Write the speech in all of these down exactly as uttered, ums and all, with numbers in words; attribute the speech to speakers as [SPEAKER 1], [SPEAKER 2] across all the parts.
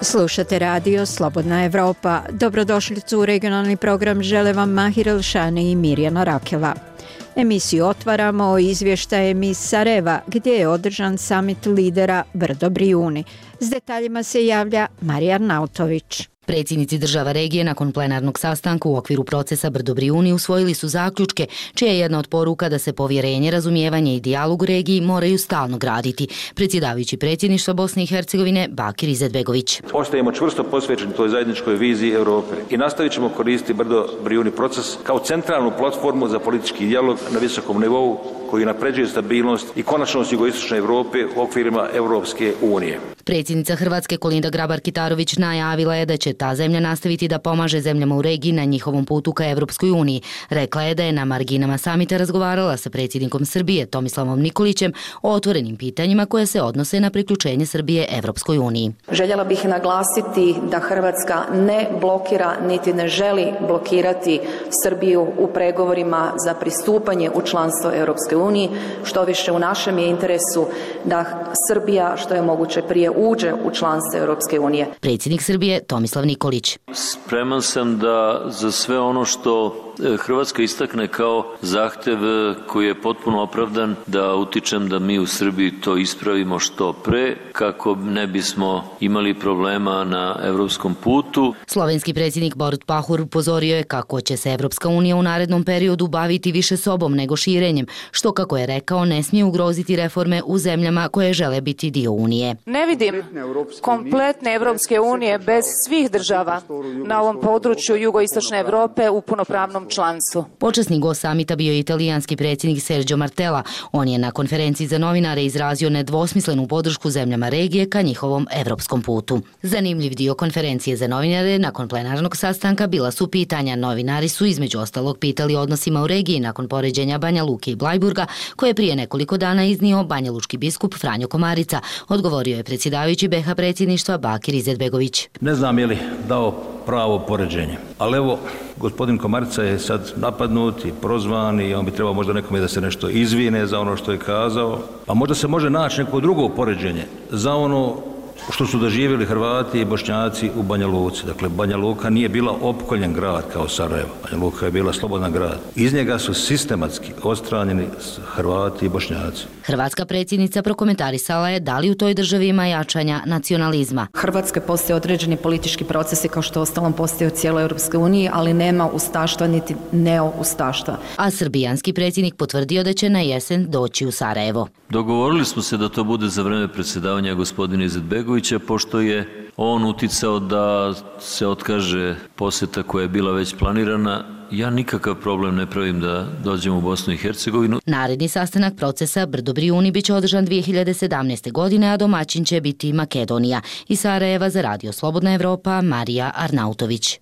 [SPEAKER 1] Slušate radio Slobodna Evropa. Dobrodošlicu u regionalni program žele vam Mahir Elšani i Mirjana Rakela. Emisiju otvaramo izvještajem iz Sarajeva, gdje je održan samit lidera Brdo Brijuni. S detaljima se javlja Marija Arnautović.
[SPEAKER 2] Predsjednici država regije nakon plenarnog sastanka u okviru procesa Brdo Brijuni usvojili su zaključke, čija je jedna od poruka da se povjerenje, razumijevanje i dijalog u regiji moraju stalno graditi. Predsjedavajući predsjedništva Bosne i Hercegovine Bakir Izetbegović.
[SPEAKER 3] Ostajemo čvrsto posvećeni toj zajedničkoj viziji Europe i nastavit ćemo koristiti Brdo Brijuni proces kao centralnu platformu za politički dijalog na visokom nivou koji napređuje stabilnost i konačnost jugoistočne Europe u okvirima Europske unije.
[SPEAKER 2] Predsjednica Hrvatske Kolinda Grabar-Kitarović najavila je da će ta zemlja nastaviti da pomaže zemljama u regiji na njihovom putu ka Evropskoj uniji. Rekla je da je na marginama samita razgovarala sa predsjednikom Srbije Tomislavom Nikolićem o otvorenim pitanjima koje se odnose na priključenje Srbije Evropskoj uniji.
[SPEAKER 4] Željela bih naglasiti da Hrvatska ne blokira niti ne želi blokirati Srbiju u pregovorima za pristupanje u članstvo Evropske unije, što više u našem je interesu da Srbija što je moguće prije uđe u članstvo Europske unije.
[SPEAKER 2] Predsjednik Srbije Tomislav Nikolić.
[SPEAKER 5] Spreman sam da za sve ono što Hrvatska istakne kao zahtev koji je potpuno opravdan, da utičem da mi u Srbiji to ispravimo što pre, kako ne bismo imali problema na evropskom putu.
[SPEAKER 2] Slovenski predsjednik Borut Pahor upozorio je kako će se Evropska unija u narednom periodu baviti više sobom nego širenjem, što, kako je rekao, ne smije ugroziti reforme u zemljama koje žele biti dio Unije.
[SPEAKER 6] Ne vidim kompletne Evropske unije bez svih država na ovom području jugoistočne Evrope u punopravnom članstvu.
[SPEAKER 2] Počasni gost samita bio je italijanski predsjednik Sergio Martella. On je na konferenciji za novinare izrazio nedvosmislenu podršku zemljama regije ka njihovom evropskom putu. Zanimljiv dio konferencije za novinare nakon plenarnog sastanka bila su pitanja. Novinari su između ostalog pitali o odnosima u regiji nakon poređenja Banja Luke i Blajburga, koje je prije nekoliko dana iznio banjalučki biskup Franjo Komarica. Odgovorio je predsjedavajući B iH predsjedništva Bakir Izetbegović.
[SPEAKER 7] Ne znam je li dao pravo poređenje, ali evo, gospodin Komarica je sad napadnut i prozvan i on bi trebao možda nekome da se nešto izvine za ono što je kazao, a možda se može naći neko drugo poređenje za ono što su doživjeli Hrvati i Bošnjaci u Banja Luci. Dakle, Banja Luka nije bila opkoljen grad kao Sarajevo. Banja Luka je bila slobodan grad. Iz njega su sistematski odstranjeni Hrvati i Bošnjaci.
[SPEAKER 2] Hrvatska predsjednica prokomentarisala je da li u toj državi ima jačanja nacionalizma.
[SPEAKER 4] Hrvatske postoje određeni politički procesi kao što ostalom postoje u cijeloj Europskoj uniji, ali nema ustaštva niti neo-ustaštva.
[SPEAKER 2] A srbijanski predsjednik potvrdio da će na jesen doći u Sarajevo.
[SPEAKER 5] Dogovorili smo se da to bude za vreme predsjedavanja gospodina Izetbegovića, pošto je on uticao da se otkaže posjeta koja je bila već planirana. Ja nikakav problem ne pravim da dođem u Bosnu i Hercegovinu.
[SPEAKER 2] Naredni sastanak procesa Brdo Brijuni biće održan dvije hiljade sedamnaeste. godine, a domaćin će biti Makedonija. Iz Sarajeva za radio Slobodna Evropa, Marija Arnautović.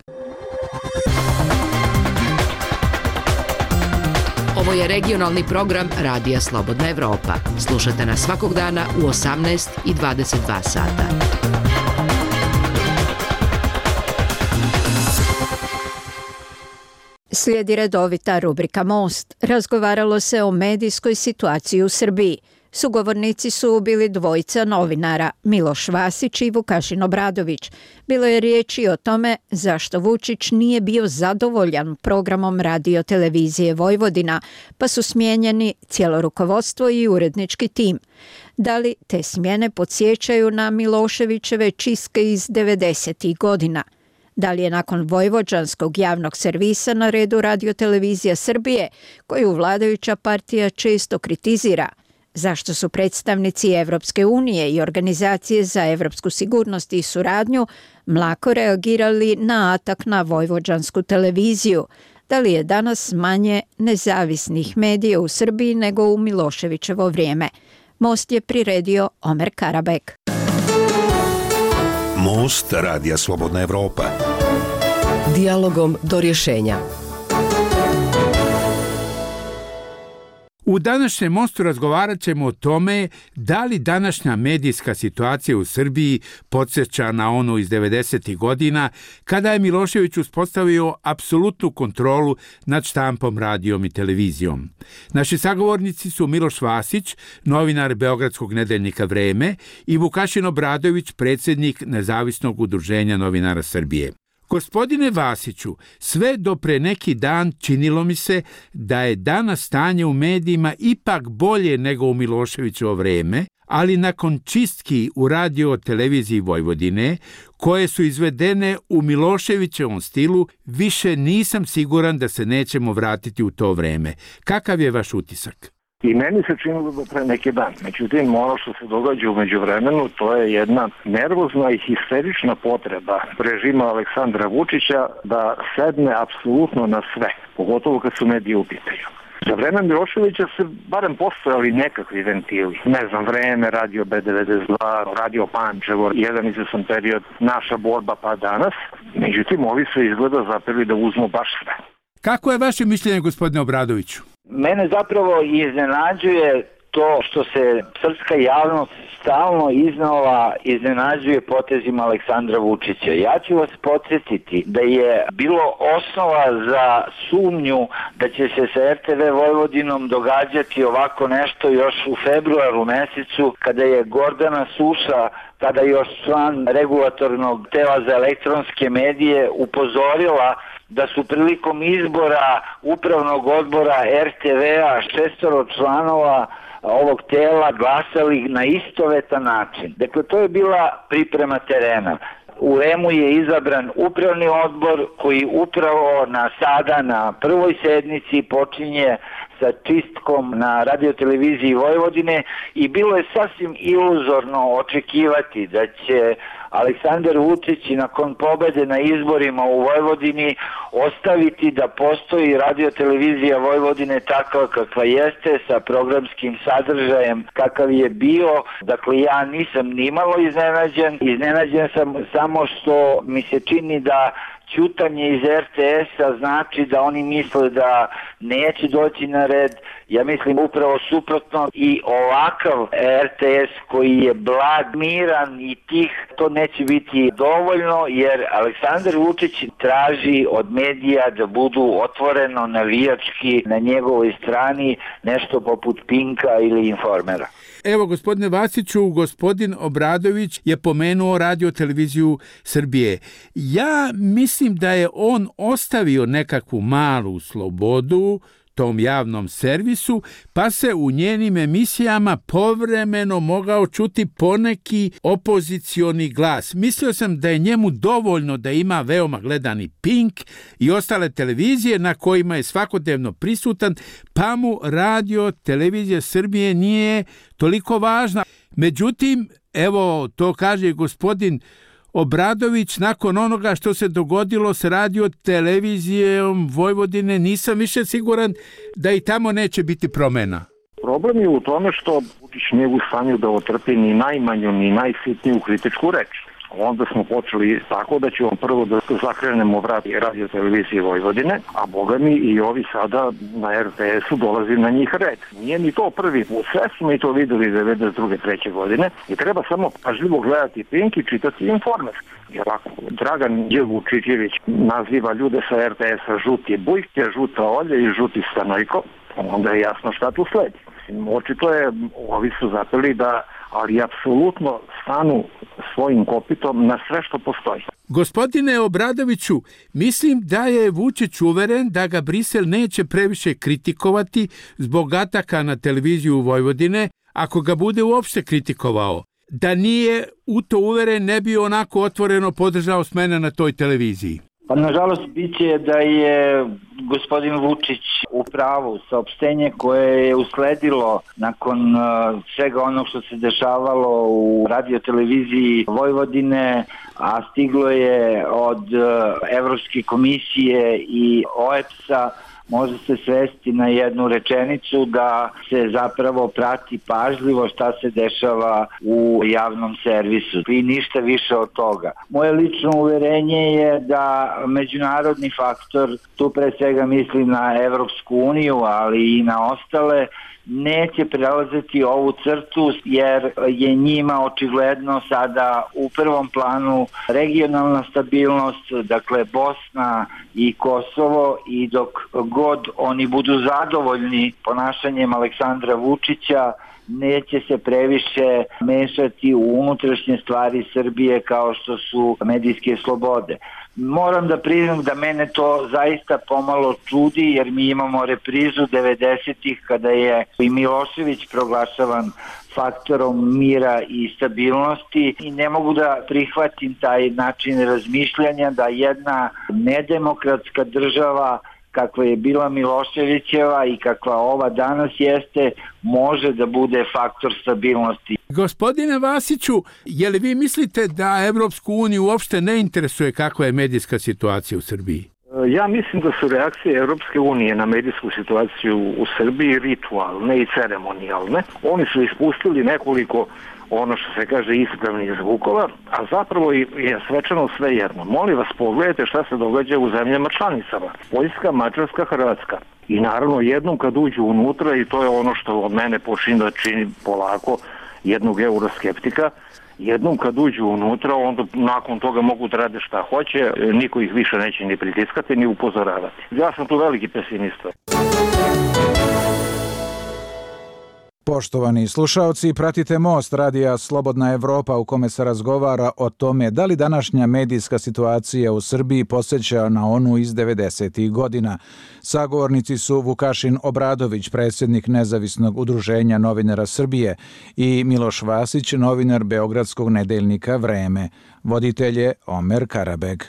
[SPEAKER 8] Ovo je regionalni program Radija Slobodna Evropa. Slušate nas svakog dana u osamnaest i dvadeset dva sata.
[SPEAKER 1] Slijedi redovita rubrika Most. Razgovaralo se o medijskoj situaciji u Srbiji. Sugovornici su bili dvojica novinara, Miloš Vasić i Vukašin Obradović. Bilo je riječi o tome zašto Vučić nije bio zadovoljan programom radio televizije Vojvodina, pa su smijenjeni cijelo rukovodstvo i urednički tim. Da li te smjene podsjećaju na Miloševićeve čistke iz devedesetih godina? Da li je nakon vojvođanskog javnog servisa na redu radiotelevizija Srbije, koju vladajuća partija često kritizira? Zašto su predstavnici Evropske unije i Organizacije za evropsku sigurnost i suradnju mlako reagirali na atak na vojvođansku televiziju? Da li je danas manje nezavisnih medija u Srbiji nego u Miloševićevo vrijeme? Most je priredio Omer Karabek.
[SPEAKER 9] Most Radija Slobodna Evropa.
[SPEAKER 8] Dijalogom do rješenja.
[SPEAKER 10] U današnjem mostu razgovarat ćemo o tome da li današnja medijska situacija u Srbiji podsjeća na onu iz devedesetih godina kada je Milošević uspostavio apsolutnu kontrolu nad štampom, radijom i televizijom. Naši sagovornici su Miloš Vasić, novinar Beogradskog nedeljnika Vreme, i Vukašin Obradović, predsjednik Nezavisnog udruženja novinara Srbije. Gospodine Vasiću, sve do pre neki dan činilo mi se da je danas stanje u medijima ipak bolje nego u Miloševićevo vreme, ali nakon čistki u radio televiziji Vojvodine, koje su izvedene u Miloševićevom stilu, više nisam siguran da se nećemo vratiti u to vreme. Kakav je vaš utisak?
[SPEAKER 11] I meni se činilo da pre neki dan. Međutim, ono što se događa u međuvremenu, to je jedna nervozna i histerična potreba režima Aleksandra Vučića da sedne apsolutno na sve, pogotovo kad su mediji u pitanju. Za vreme Miloševića se barem postojali nekakvi ventili. Ne znam, Vreme, Radio B devedeset dva, Radio Pančevo, jedan izvesan period, Naša borba pa danas. Međutim, ovi se izgleda zapeli da uzmu baš sve.
[SPEAKER 10] Kako je vaše mišljenje, gospodine Obradoviću?
[SPEAKER 12] Mene zapravo iznenađuje to što se srpska javnost stalno iznova iznenađuje potezima Aleksandra Vučića. Ja ću vas podsjetiti da je bilo osnova za sumnju da će se sa R T V Vojvodinom događati ovako nešto još u februaru mesecu, kada je Gordana Suša, tada još član regulatornog tela za elektronske medije, upozorila da su prilikom izbora upravnog odbora R T V-a šestoro članova ovog tela glasali na istovetan način. Dakle, to je bila priprema terena. U R E M-u je izabran upravni odbor koji upravo na sada na prvoj sednici počinje sa čistkom na radioteleviziji Vojvodine i bilo je sasvim iluzorno očekivati da će Aleksandar Vučić nakon pobede na izborima u Vojvodini ostaviti da postoji radiotelevizija Vojvodine takva kakva jeste, sa programskim sadržajem kakav je bio. Dakle, ja nisam nimalo iznenađen. Iznenađen sam samo što mi se čini da ćutanje iz R T S-a znači da oni misle da neće doći na red. Ja mislim upravo suprotno, i ovakav R T S koji je blag, miran i tih, to neće biti dovoljno, jer Aleksandar Vučić traži od medija da budu otvoreno navijački na njegovoj strani, nešto poput Pinka ili Informera.
[SPEAKER 10] Evo, gospodine Vasiću, gospodin Obradović je pomenuo radio televiziju Srbije. Ja mislim da je on ostavio nekakvu malu slobodu tom javnom servisu, pa se u njenim emisijama povremeno mogao čuti poneki opozicioni glas. Mislio sam da je njemu dovoljno da ima veoma gledani Pink i ostale televizije na kojima je svakodnevno prisutan, pa mu radio televizija Srbije nije toliko važna. Međutim, evo, to kaže gospodin Obradović, nakon onoga što se dogodilo s radio televizijom Vojvodine, nisam više siguran da i tamo neće biti promjena.
[SPEAKER 11] Problem je u tome što Vučić nije u stanju da otrpi ni najmanju, ni najsitniju kritičku reč. Onda smo počeli tako da ćemo prvo da zakrenemo vrat radio televizije Vojvodine, a boga mi i ovi sada na R T S-u dolazi na njih red. Nije ni to prvi put, sve smo i to videli devedeset druge treće godine i treba samo pažljivo gledati Pink i čitati Informer. Jer ako Dragan J. Vučićević naziva ljude sa R T S-a žuti bujke, žuta olje i žuti stanojko, onda je jasno šta tu sledi. Očito je, ovi su zapeli da, ali apsolutno stanu svojim kopitom na sve što postoji.
[SPEAKER 10] Gospodine Obradoviću, mislim da je Vučić uveren da ga Brisel neće previše kritikovati zbog ataka na televiziju Vojvodine, ako ga bude uopšte kritikovao. Da nije u to uveren, ne bi onako otvoreno podržao smene na toj televiziji.
[SPEAKER 12] Pa nažalost biće da je gospodin Vučić u pravu. Saopštenje koje je usledilo nakon uh, svega onog što se dešavalo u radioteleviziji Vojvodine, a stiglo je od uh, Evropske komisije i O E P S-a, može se svesti na jednu rečenicu da se zapravo prati pažljivo šta se dešava u javnom servisu i ništa više od toga. Moje lično uverenje je da međunarodni faktor, tu pre svega svega mislim na Evropsku uniju, ali i na ostale, neće prelaziti ovu crtu jer je njima očigledno sada u prvom planu regionalna stabilnost, dakle Bosna i Kosovo, i dok god oni budu zadovoljni ponašanjem Aleksandra Vučića, neće se previše mešati u unutrašnje stvari Srbije kao što su medijske slobode. Moram da priznam da mene to zaista pomalo čudi, jer mi imamo reprizu devedesetih kada je i Milošević proglašavan faktorom mira i stabilnosti, i ne mogu da prihvatim taj način razmišljanja da jedna nedemokratska država kakva je bila Miloševićeva i kakva ova danas jeste, može da bude faktor stabilnosti.
[SPEAKER 10] Gospodine Vasiću, je li vi mislite da Evropsku uniju uopšte ne interesuje kakva je medijska situacija u Srbiji?
[SPEAKER 11] Ja mislim da su reakcije Evropske unije na medijsku situaciju u Srbiji ritualne i ceremonijalne. Oni su ispustili nekoliko, ono što se kaže, ispravnih zvukova, a zapravo je svečano sve jedno. Molim vas, pogledajte šta se događa u zemljama članicama. Poljska, Mađarska, Hrvatska. I naravno jednom kad uđu unutra, i to je ono što od mene počinje da čini polako jednog euroskeptika, jednom kad uđu unutra, onda nakon toga mogu da rade šta hoće, niko ih više neće ni pritiskati ni upozoravati. Ja sam tu veliki pesimista.
[SPEAKER 13] Poštovani slušaoci, pratite Most radija Slobodna Evropa u kome se razgovara o tome da li današnja medijska situacija u Srbiji podsjeća na onu iz devedesetih godina. Sagovornici su Vukašin Obradović, predsjednik Nezavisnog udruženja novinara Srbije, i Miloš Vasić, novinar beogradskog nedeljnika Vreme. Voditelj je Omer Karabeg.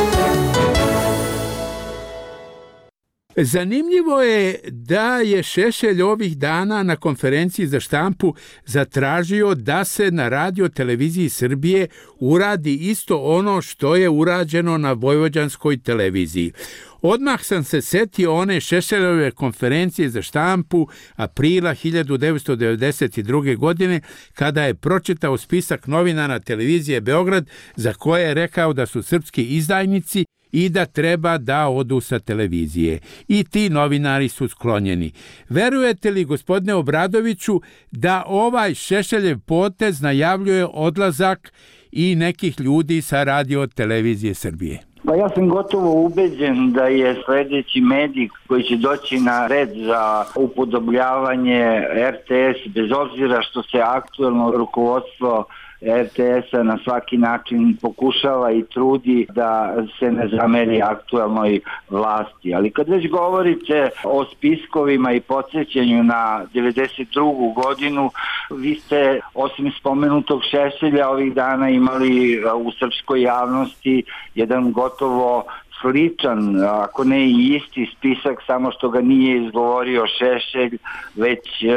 [SPEAKER 10] Zanimljivo je da je Šešelj ovih dana na konferenciji za štampu zatražio da se na radio televiziji Srbije uradi isto ono što je urađeno na vojvođanskoj televiziji. Odmah sam se setio one Šešeljove konferencije za štampu aprila hiljadu devetsto devedeset druge. godine, kada je pročitao spisak novinara televizije Beograd za koje je rekao da su srpski izdajnici i da treba da odu sa televizije. I ti novinari su sklonjeni. Verujete li, gospodine Obradoviću, da ovaj Šešeljev potez najavljuje odlazak i nekih ljudi sa radio televizije Srbije?
[SPEAKER 12] Pa ja sam gotovo ubeđen da je sljedeći medij koji će doći na red za upodobljavanje R T S, bez obzira što se aktuelno rukovodstvo R T S-a na svaki način pokušava i trudi da se ne zameri aktuelnoj vlasti. Ali kad već govorite o spiskovima i podsjećanju na devedeset drugu. godinu, vi ste osim spomenutog Šešelja ovih dana imali u srpskoj javnosti jedan gotovo sličan, ako ne i isti spisak, samo što ga nije izgovorio Šešelj, već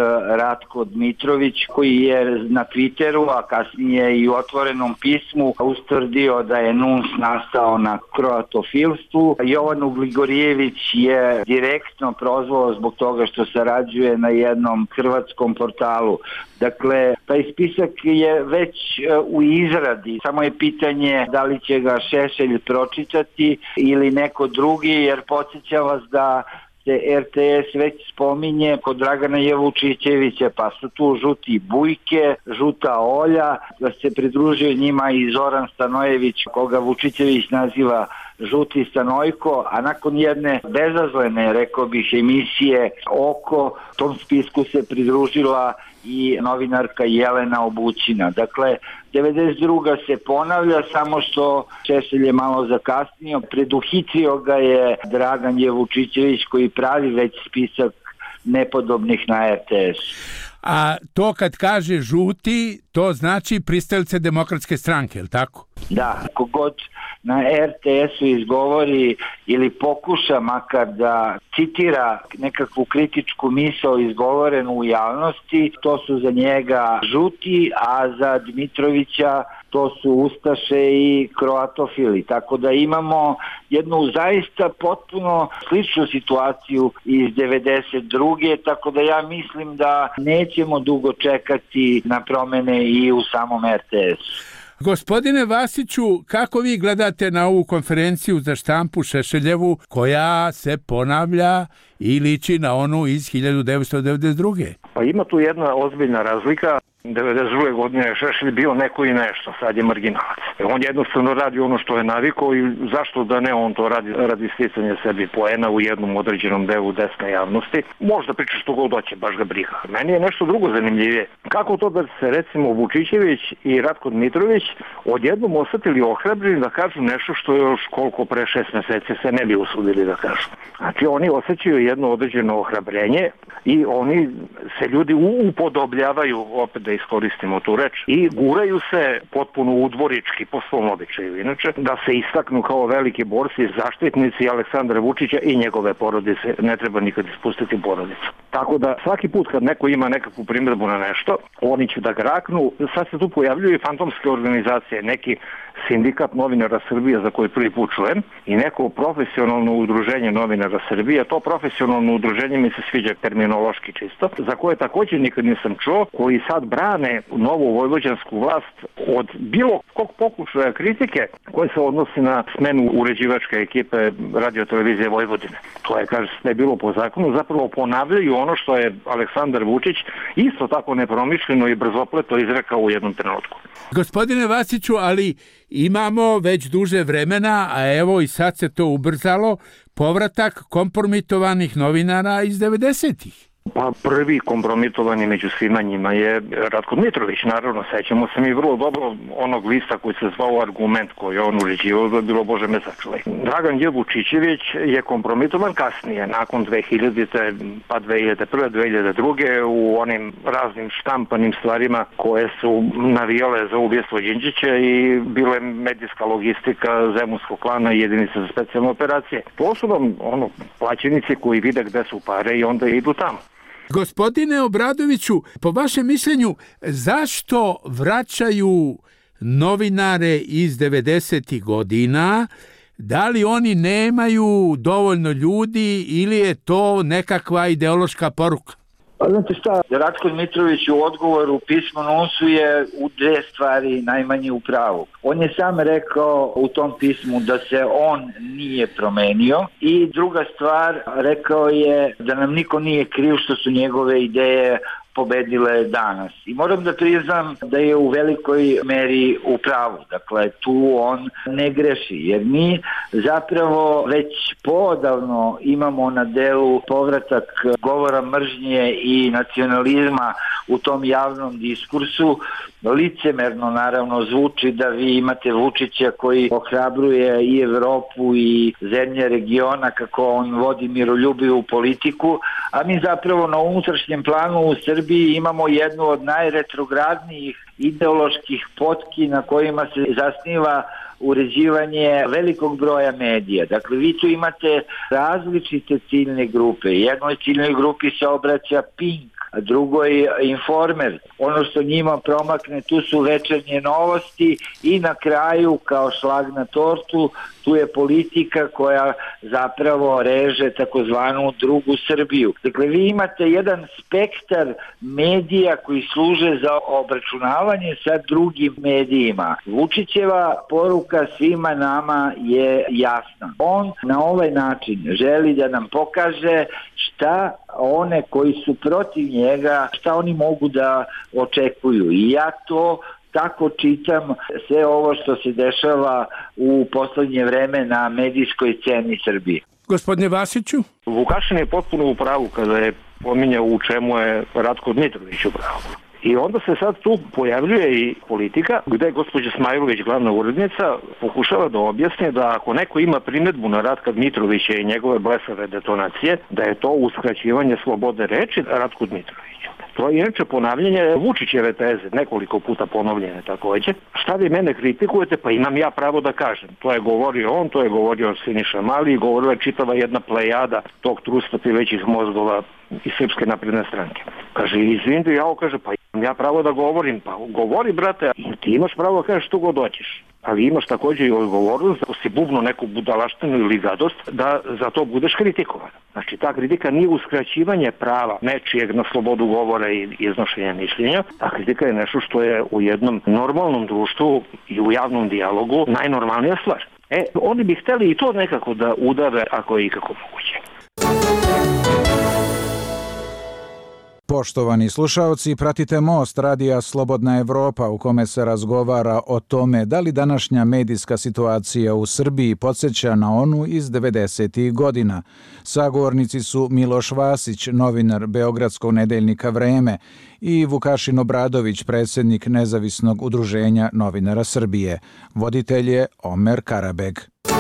[SPEAKER 12] Ratko Dmitrović, koji je na Twitteru, a kasnije i u otvorenom pismu ustvrdio da je N U N S nastao na kroatofilstvu. Jovan Ugligorijević je direktno prozvao zbog toga što sarađuje na jednom hrvatskom portalu. Dakle, taj spisak je već u izradi, samo je pitanje da li će ga Šešelj pročitati ili neko drugi, jer podsjećam vas da se R T S već spominje kod Dragana Jevučićevića, pa su tu žuti Bujke, žuta Olja, da se pridružio njima i Zoran Stanojević, koga Vučićević naziva žuti Stanojko, a nakon jedne bezazlene, rekao bih, emisije Oko, tom spisku se pridružila i novinarka Jelena Obućina. Dakle, devedeset druga se ponavlja, samo što Šešelj je malo zakasnio. Preduhitrio ga je Dragan Jevučićević, koji pravi već spisak nepodobnih na R T S.
[SPEAKER 10] A to kad kaže žuti, to znači pristalice Demokratske stranke, je li tako?
[SPEAKER 12] Da, kogod na R T S-u izgovori ili pokuša makar da citira nekakvu kritičku misao izgovorenu u javnosti, to su za njega žuti, a za Dmitrovića to su ustaše i kroatofili. Tako da imamo jednu zaista potpuno sličnu situaciju iz devedeset druge. Tako da ja mislim da nećemo dugo čekati na promene i u samom R T S-u.
[SPEAKER 10] Gospodine Vasiću, kako vi gledate na ovu konferenciju za štampu Šešeljevu koja se ponavlja i liči na onu iz hiljadu devetsto devedeset druge?
[SPEAKER 11] Pa ima tu jedna ozbiljna razlika. devedeset druge godine je Šešelj bio neko i nešto, sad je marginalac. On jednostavno radi ono što je navikao i zašto da ne on to radi radi sticanja sebi poena u jednom određenom delu desne javnosti. Možda priča što god hoće, baš ga briga. Meni je nešto drugo zanimljivije. Kako to da se recimo Vučićević i Ratko Dmitrović odjednom osetili ohrabreni da kažu nešto što još koliko pre šest meseci se ne bi usudili da kažu. Znači oni osjećaju jedno određeno ohrabrenje i oni se ljudi upodobljavaju, opet da iskoristimo tu reč, i guraju se potpuno udvorički po svom običaju. Inače, da se istaknu kao veliki borci, zaštitnici Aleksandra Vučića i njegove porodice. Ne treba nikad ispustiti porodicu. Tako da svaki put kad neko ima nekakvu primjedbu na nešto, oni će da ga raknu. Sad se tu pojavljuju i fantomske organizacije, neki sindikat novinara Srbije za koji prvi put čujem i neko profesionalno udruženje novinara Srbije. To profesionalno udruženje mi se sviđa terminološki čisto, za koje također nikad nisam čuo, koji sad brane novu vojvođansku vlast od bilo kog pokušaja kritike koje se odnosi na smenu uređivačke ekipe Radio-televizije Vojvodine. To je, kaže se, ne bilo po zakonu, zapravo ponavljaju ono što je Aleksandar Vučić isto tako nepromišljeno i brzopleto izrekao u jednom trenutku.
[SPEAKER 10] Gospodine Vasiću, ali imamo već duže vremena, a evo i sad se to ubrzalo, povratak kompromitovanih novinara iz devedesetih.
[SPEAKER 11] Pa prvi kompromitovani među svima njima je Ratko Dmitrović, naravno, sećamo se mi vrlo dobro onog lista koji se zvao Argument, koji je on uređivao, da je bilo Bože me sačuvaj. Dragan J. Vučićević je kompromitovan kasnije, nakon dve hiljadite, pa dve hiljade prve, dve hiljade druge u onim raznim štampanim stvarima koje su navijale za ubijstvo Đinđića i bile medijska logistika Zemunskog klana i jedinice za specijalne operacije. To su vam ono, plaćenici koji vide gde su pare i onda idu tamo.
[SPEAKER 10] Gospodine Obradoviću, po vašem mišljenju, zašto vraćaju novinare iz devedesetih godina? Da li oni nemaju dovoljno ljudi ili je to nekakva ideološka poruka?
[SPEAKER 12] Pa znate šta, Ratko Dmitrović u odgovoru pismo Nunsu je u dve stvari najmanje u pravu. On je sam rekao u tom pismu da se on nije promenio i druga stvar, rekao je da nam niko nije kriv što su njegove ideje pobedile danas. I moram da priznam da je u velikoj meri u pravu. Dakle, tu on ne greši, jer mi zapravo već poodavno imamo na delu povratak govora mržnje i nacionalizma u tom javnom diskursu. Licemerno naravno zvuči da vi imate Vučića koji ohrabruje i Evropu i zemlje regiona kako on vodi miroljubivu politiku, a mi zapravo na unutrašnjem planu u Srbiji imamo jednu od najretrogradnijih ideoloških potki na kojima se zasniva uređivanje velikog broja medija. Dakle, vi tu imate različite ciljne grupe. Jednoj ciljnoj grupi se obraća Pink, a drugoj Informer. Ono što njima promakne, tu su večernje novosti i na kraju, kao šlag na tortu, tu je politika koja zapravo reže takozvanu drugu Srbiju. Dakle, vi imate jedan spektar medija koji služe za obračunavanje sa drugim medijima. Vučićeva poruka svima nama je jasna. On na ovaj način želi da nam pokaže šta one koji su protiv njega, šta oni mogu da očekuju. I ja to tako čitam sve ovo što se dešava u poslednje vreme na medijskoj sceni Srbije.
[SPEAKER 10] Gospodine Vasiću?
[SPEAKER 11] Vukašin je potpuno u pravu kada je pominjao u čemu je Ratko Dmitrović u pravu. I onda se sad tu pojavljuje i politika gde je gospođa Smajlović, glavna urednica, pokušava da objasni da ako neko ima primedbu na Ratka Dmitrovića i njegove blesave detonacije, da je to uskraćivanje slobode reči Ratku Dmitroviću. To je inače ponavljanje Vučićeve teze, nekoliko puta ponovljene takođe. Šta vi mene kritikujete? Pa imam ja pravo da kažem. To je govorio on, to je govorio Siniša Mali i govorila je čitava jedna plejada tog trusta većih mozgova iz Srpske napredne stranke. Kaže, izvindi, ja kaže, pa imam ja pravo da govorim. Pa govori, brate, ti imaš pravo da kažeš što god hoćeš. ali imaš također i odgovornost da si bubno neku budalaštinu ili gadost, da za to budeš kritikovan. Znači, ta kritika nije uskraćivanje prava nečijeg na slobodu govora i iznošenja mišljenja. Ta kritika je nešto što je u jednom normalnom društvu i u javnom dijalogu najnormalnija stvar. E, oni bi hteli i to nekako da udave ako je ikako moguće.
[SPEAKER 13] Poštovani slušaoci, pratite Most radija Slobodna Evropa u kome se razgovara o tome da li današnja medijska situacija u Srbiji podsjeća na onu iz devedesetih godina. Sagovornici su Miloš Vasić, novinar Beogradskog nedeljnika Vreme, i Vukašin Obradović, predsjednik Nezavisnog udruženja novinara Srbije. Voditelj je Omer Karabeg.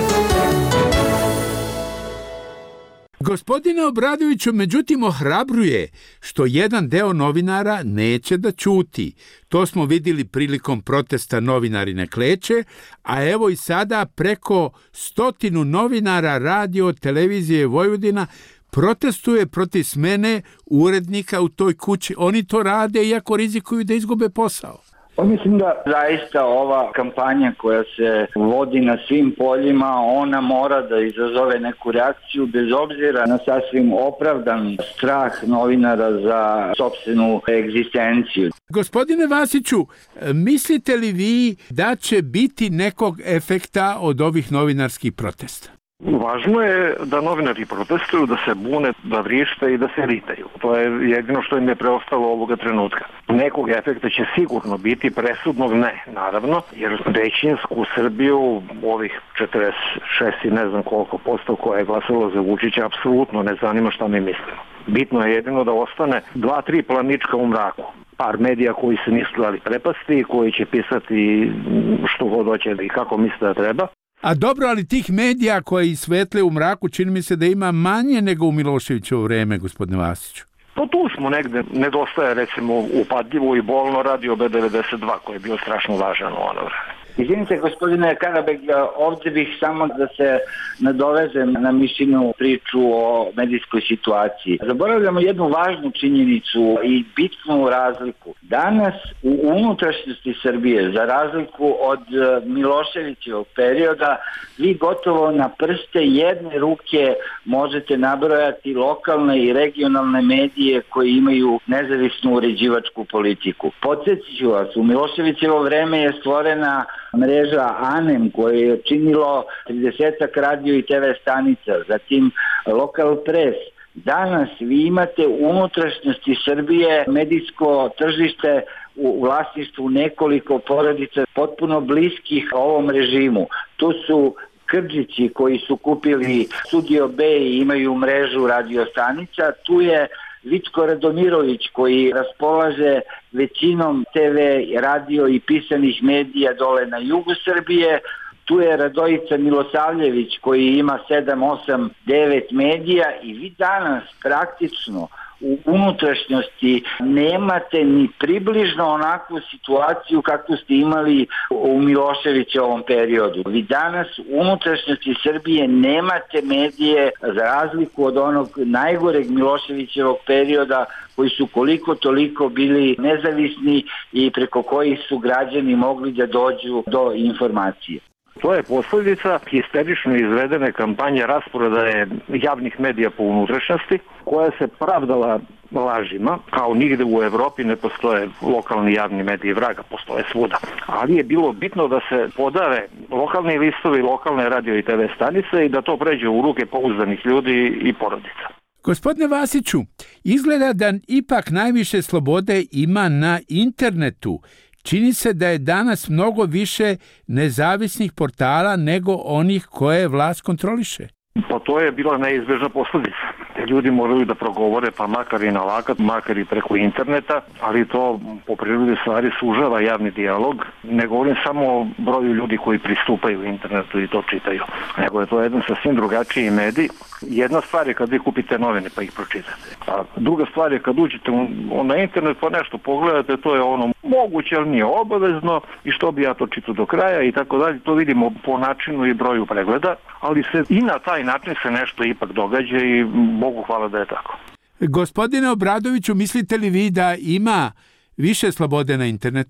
[SPEAKER 10] Gospodine Obradoviću, međutim, ohrabruje što jedan deo novinara neće da ćuti. To smo vidjeli prilikom protesta Novinari ne kleče, a evo i sada preko stotinu novinara radio televizije Vojvodina protestuje protiv smene urednika u toj kući. Oni to rade iako rizikuju da izgube posao.
[SPEAKER 12] Pa mislim da zaista ova kampanja koja se vodi na svim poljima, ona mora da izazove neku reakciju bez obzira na sasvim opravdan strah novinara za sopstvenu egzistenciju.
[SPEAKER 10] Gospodine Vasiću, mislite li vi da će biti nekog efekta od ovih novinarskih protesta?
[SPEAKER 11] Važno je da novinari protestuju, da se bune, da vrište i da se ritaju. To je jedino što im je preostalo ovoga trenutka. Nekog efekta će sigurno biti, presudnog ne, naravno, jer većinsku Srbiju, ovih četrdeset šest i ne znam koliko posto koje je glasalo za Vučića, apsolutno ne zanima šta mi mislimo. Bitno je jedino da ostane dva, tri planička u mraku. Par medija koji se nisu dali prepasti, koji će pisati što god hoće i kako misle da treba.
[SPEAKER 10] A dobro, ali tih medija koji svetle u mraku čini mi se da ima manje nego u Miloševićevo vreme, gospodine Vasiću.
[SPEAKER 11] Pa tu smo negde, nedostaje recimo upadljivo i bolno radio B devedeset dva koji je bio strašno važan u ono vreme.
[SPEAKER 12] Izvinite, gospodine Karabeg, ovdje bih samo da se nadovezem na mišljenu priču o medijskoj situaciji. Zaboravljamo jednu važnu činjenicu i bitnu razliku. Danas u unutrašnjosti Srbije, za razliku od Miloševićevog perioda, vi gotovo na prste jedne ruke možete nabrojati lokalne i regionalne medije koji imaju nezavisnu uređivačku politiku. Podsjetit vas, u Miloševićevo vreme je stvorena mreža ANEM koje je činilo tridesetak radio i te ve stanica, zatim Lokal Pres. Danas vi imate u unutrašnjosti Srbije medijsko tržište u vlasništvu nekoliko porodica potpuno bliskih ovom režimu. Tu su Krđići koji su kupili Studio B i imaju mrežu radio stanica, tu je Vicko Radomirović koji raspolaže većinom te ve, radio i pisanih medija dole na jugu Srbije. Tu je Radojica Milosavljević koji ima sedam, osam, devet medija i vi danas praktično u unutrašnjosti nemate ni približno onakvu situaciju kakvu ste imali u Miloševićevom periodu. Vi danas u unutrašnjosti Srbije nemate medije za razliku od onog najgoreg Miloševićevog perioda koji su koliko toliko bili nezavisni i preko kojih su građani mogli da dođu do informacije.
[SPEAKER 11] To je posljedica histerično izvedene kampanje rasprodaje javnih medija po unutrašnjosti, koja se pravdala lažima, kao nigde u Evropi ne postoje lokalni javni mediji vraga, postoje svuda. Ali je bilo bitno da se podave lokalni listovi, lokalne radio i te ve stanice i da to pređe u ruke pouzdanih ljudi i porodica.
[SPEAKER 10] Gospodine Vasiću, izgleda da ipak najviše slobode ima na internetu. Čini se da je danas mnogo više nezavisnih portala nego onih koje vlast kontroliše.
[SPEAKER 11] Pa to je bila neizbežna posljedica. Ljudi moraju da progovore, pa makar i na lakat, makar i preko interneta, ali to po prirodi stvari sužava javni dijalog. Ne govorim samo o broju ljudi koji pristupaju internetu i to čitaju, nego je to jedan sasvim drugačiji medij. Jedna stvar je kad vi kupite novine pa ih pročitate. A druga stvar je kad uđete na internet pa nešto pogledate, to je ono moguće, ali nije obavezno i što bi ja to čitao do kraja i tako dalje. To vidimo po načinu i broju pregleda, ali se i na taj način se nešto ipak događa i Bogu hvala da je tako.
[SPEAKER 10] Gospodine Obradoviću, mislite li vi da ima više slobode na internetu?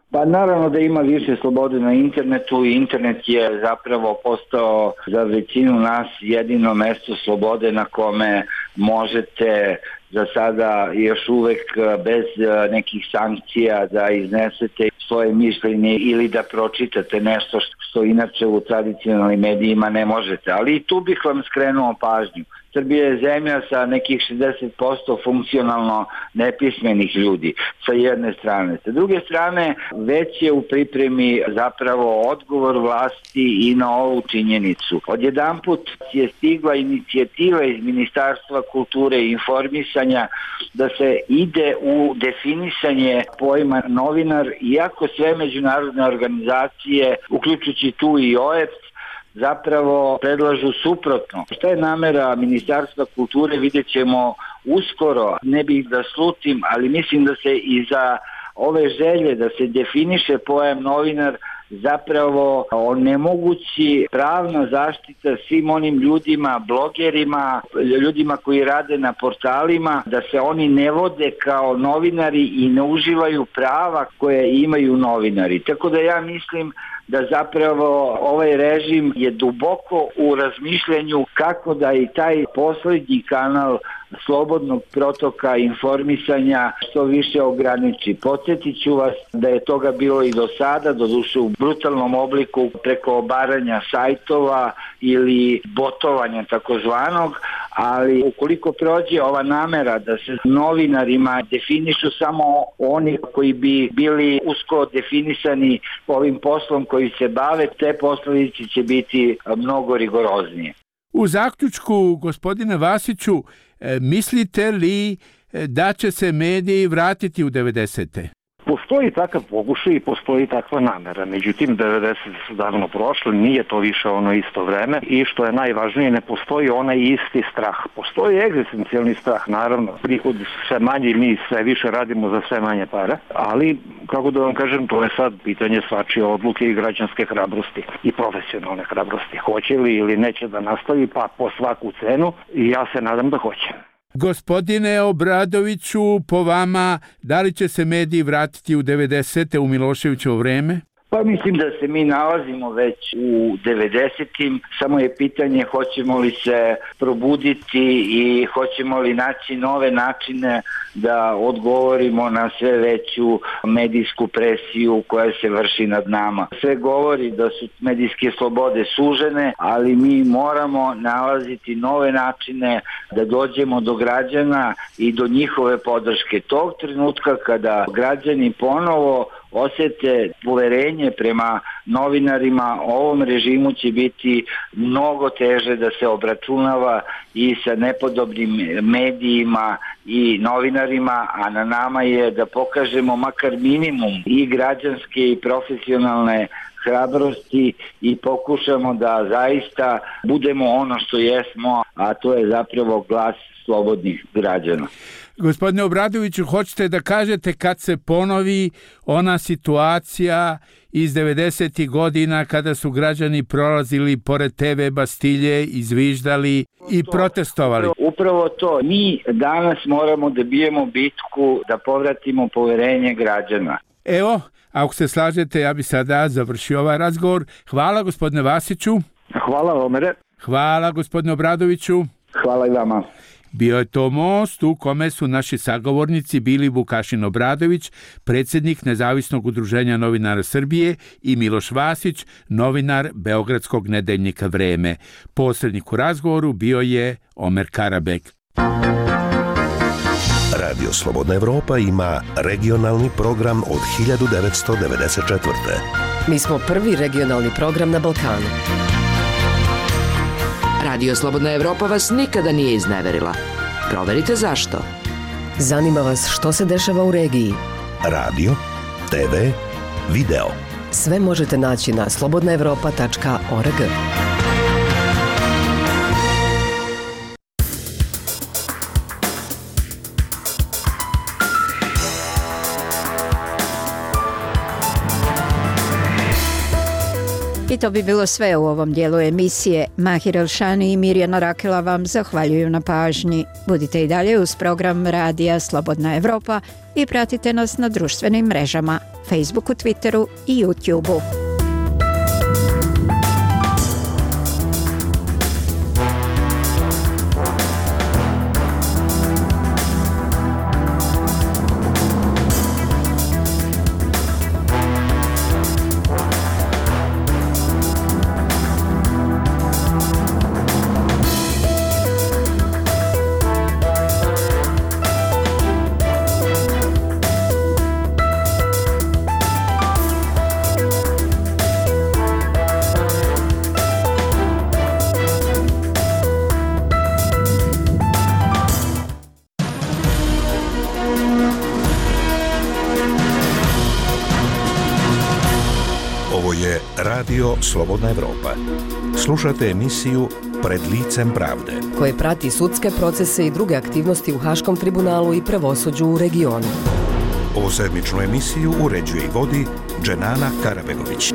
[SPEAKER 12] Pa naravno da ima više slobode na internetu i internet je zapravo postao za većinu nas jedino mesto slobode na kome možete za sada još uvek bez nekih sankcija da iznesete svoje mišljenje ili da pročitate nešto što inače u tradicionalnim medijima ne možete. Ali i tu bih vam skrenuo pažnju. Srbija je zemlja sa nekih šezdeset posto funkcionalno nepismenih ljudi sa jedne strane. Sa druge strane, već je u pripremi zapravo odgovor vlasti i na ovu činjenicu. Odjedanput je stigla inicijativa iz Ministarstva kulture i informisanja da se ide u definisanje pojma novinar, iako sve međunarodne organizacije, uključujući tu i O E B S, zapravo predlažu suprotno. Šta je namera Ministarstva kulture vidjet ćemo uskoro, ne bih da slutim, ali mislim da se iza ove želje da se definiše pojam novinar zapravo onemogući pravna zaštita svim onim ljudima, blogerima, ljudima koji rade na portalima, da se oni ne vode kao novinari i ne uživaju prava koje imaju novinari. Tako da ja mislim da zapravo ovaj režim je duboko u razmišljanju kako da i taj poslednji kanal slobodnog protoka informisanja što više ograniči. Podsjetit ću vas da je toga bilo i do sada, doduše u brutalnom obliku preko obaranja sajtova ili botovanja takozvanog, ali ukoliko prođe ova namera da se novinarima definišu samo oni koji bi bili usko definisani ovim poslom koji se bave, te posledice će biti mnogo rigoroznije.
[SPEAKER 10] U zaključku, gospodine Vasiću, mislite li da će se mediji vratiti u devedesete?
[SPEAKER 11] Postoji takav pokušaj i postoji takva namera. Međutim, devedesete su davno prošle, nije to više ono isto vreme i što je najvažnije, ne postoji onaj isti strah. Postoji egzistencijalni strah, naravno. Prihodi su sve manji, mi sve više radimo za sve manje para, ali, kako da vam kažem, to je sad pitanje svačije odluke i građanske hrabrosti i profesionalne hrabrosti. Hoće li ili neće da nastavi, pa po svaku cenu, i ja se nadam da hoće.
[SPEAKER 10] Gospodine Obradoviću, po vama, da li će se mediji vratiti u devedesete u Miloševićevo vreme?
[SPEAKER 12] Pa mislim da se mi nalazimo već u devedesetim, samo je pitanje hoćemo li se probuditi i hoćemo li naći nove načine da odgovorimo na sve veću medijsku presiju koja se vrši nad nama. Sve govori da su medijske slobode sužene, ali mi moramo nalaziti nove načine da dođemo do građana i do njihove podrške. Tog trenutka kada građani ponovo osete poverenje prema novinarima, ovom režimu će biti mnogo teže da se obračunava i sa nepodobnim medijima i novinarima, a na nama je da pokažemo makar minimum i građanske i profesionalne hrabrosti i pokušamo da zaista budemo ono što jesmo, a to je zapravo glas slobodnih građana.
[SPEAKER 10] Gospodine Obradoviću, hoćete da kažete kad se ponovi ona situacija iz devedesetih godina kada su građani prolazili pored te ve Bastilje, izviždali i protestovali?
[SPEAKER 12] Upravo to. Mi danas moramo da bijemo bitku da povratimo poverenje građana.
[SPEAKER 10] Evo, ako se slažete, ja bi sada završio ovaj razgovor. Hvala gospodine Vasiću.
[SPEAKER 11] Hvala Omere.
[SPEAKER 10] Hvala gospodine Obradoviću.
[SPEAKER 12] Hvala i vama.
[SPEAKER 10] Bio je to most u kome su naši sagovornici bili Vukašin Obradović, predsjednik Nezavisnog udruženja novinara Srbije, i Miloš Vasić, novinar Beogradskog nedeljnika Vreme. Posrednik u razgovoru bio je Omer Karabek.
[SPEAKER 9] Radio Slobodna Evropa ima regionalni program od hiljadu devetsto devedeset četvrte.
[SPEAKER 8] Mi smo prvi regionalni program na Balkanu. Radio Slobodna Evropa vas nikada nije izneverila. Proverite zašto. Zanima vas što se dešava u regiji.
[SPEAKER 9] Radio, te ve, video.
[SPEAKER 8] Sve možete naći na slobodna evropa tačka org.
[SPEAKER 1] I to bi bilo sve u ovom dijelu emisije. Mahir Elšani i Mirjana Rakela vam zahvaljuju na pažnji. Budite i dalje uz program Radija Slobodna Evropa i pratite nas na društvenim mrežama, Facebooku, Twitteru i YouTubeu.
[SPEAKER 9] Radio Slobodna Evropa. Slušate emisiju Pred licem pravde,
[SPEAKER 14] koje prati sudske procese i druge aktivnosti u Haškom tribunalu i pravosuđu u regionu.
[SPEAKER 9] Ovu sedmičnu emisiju uređuje i vodi Dženana Karabegović.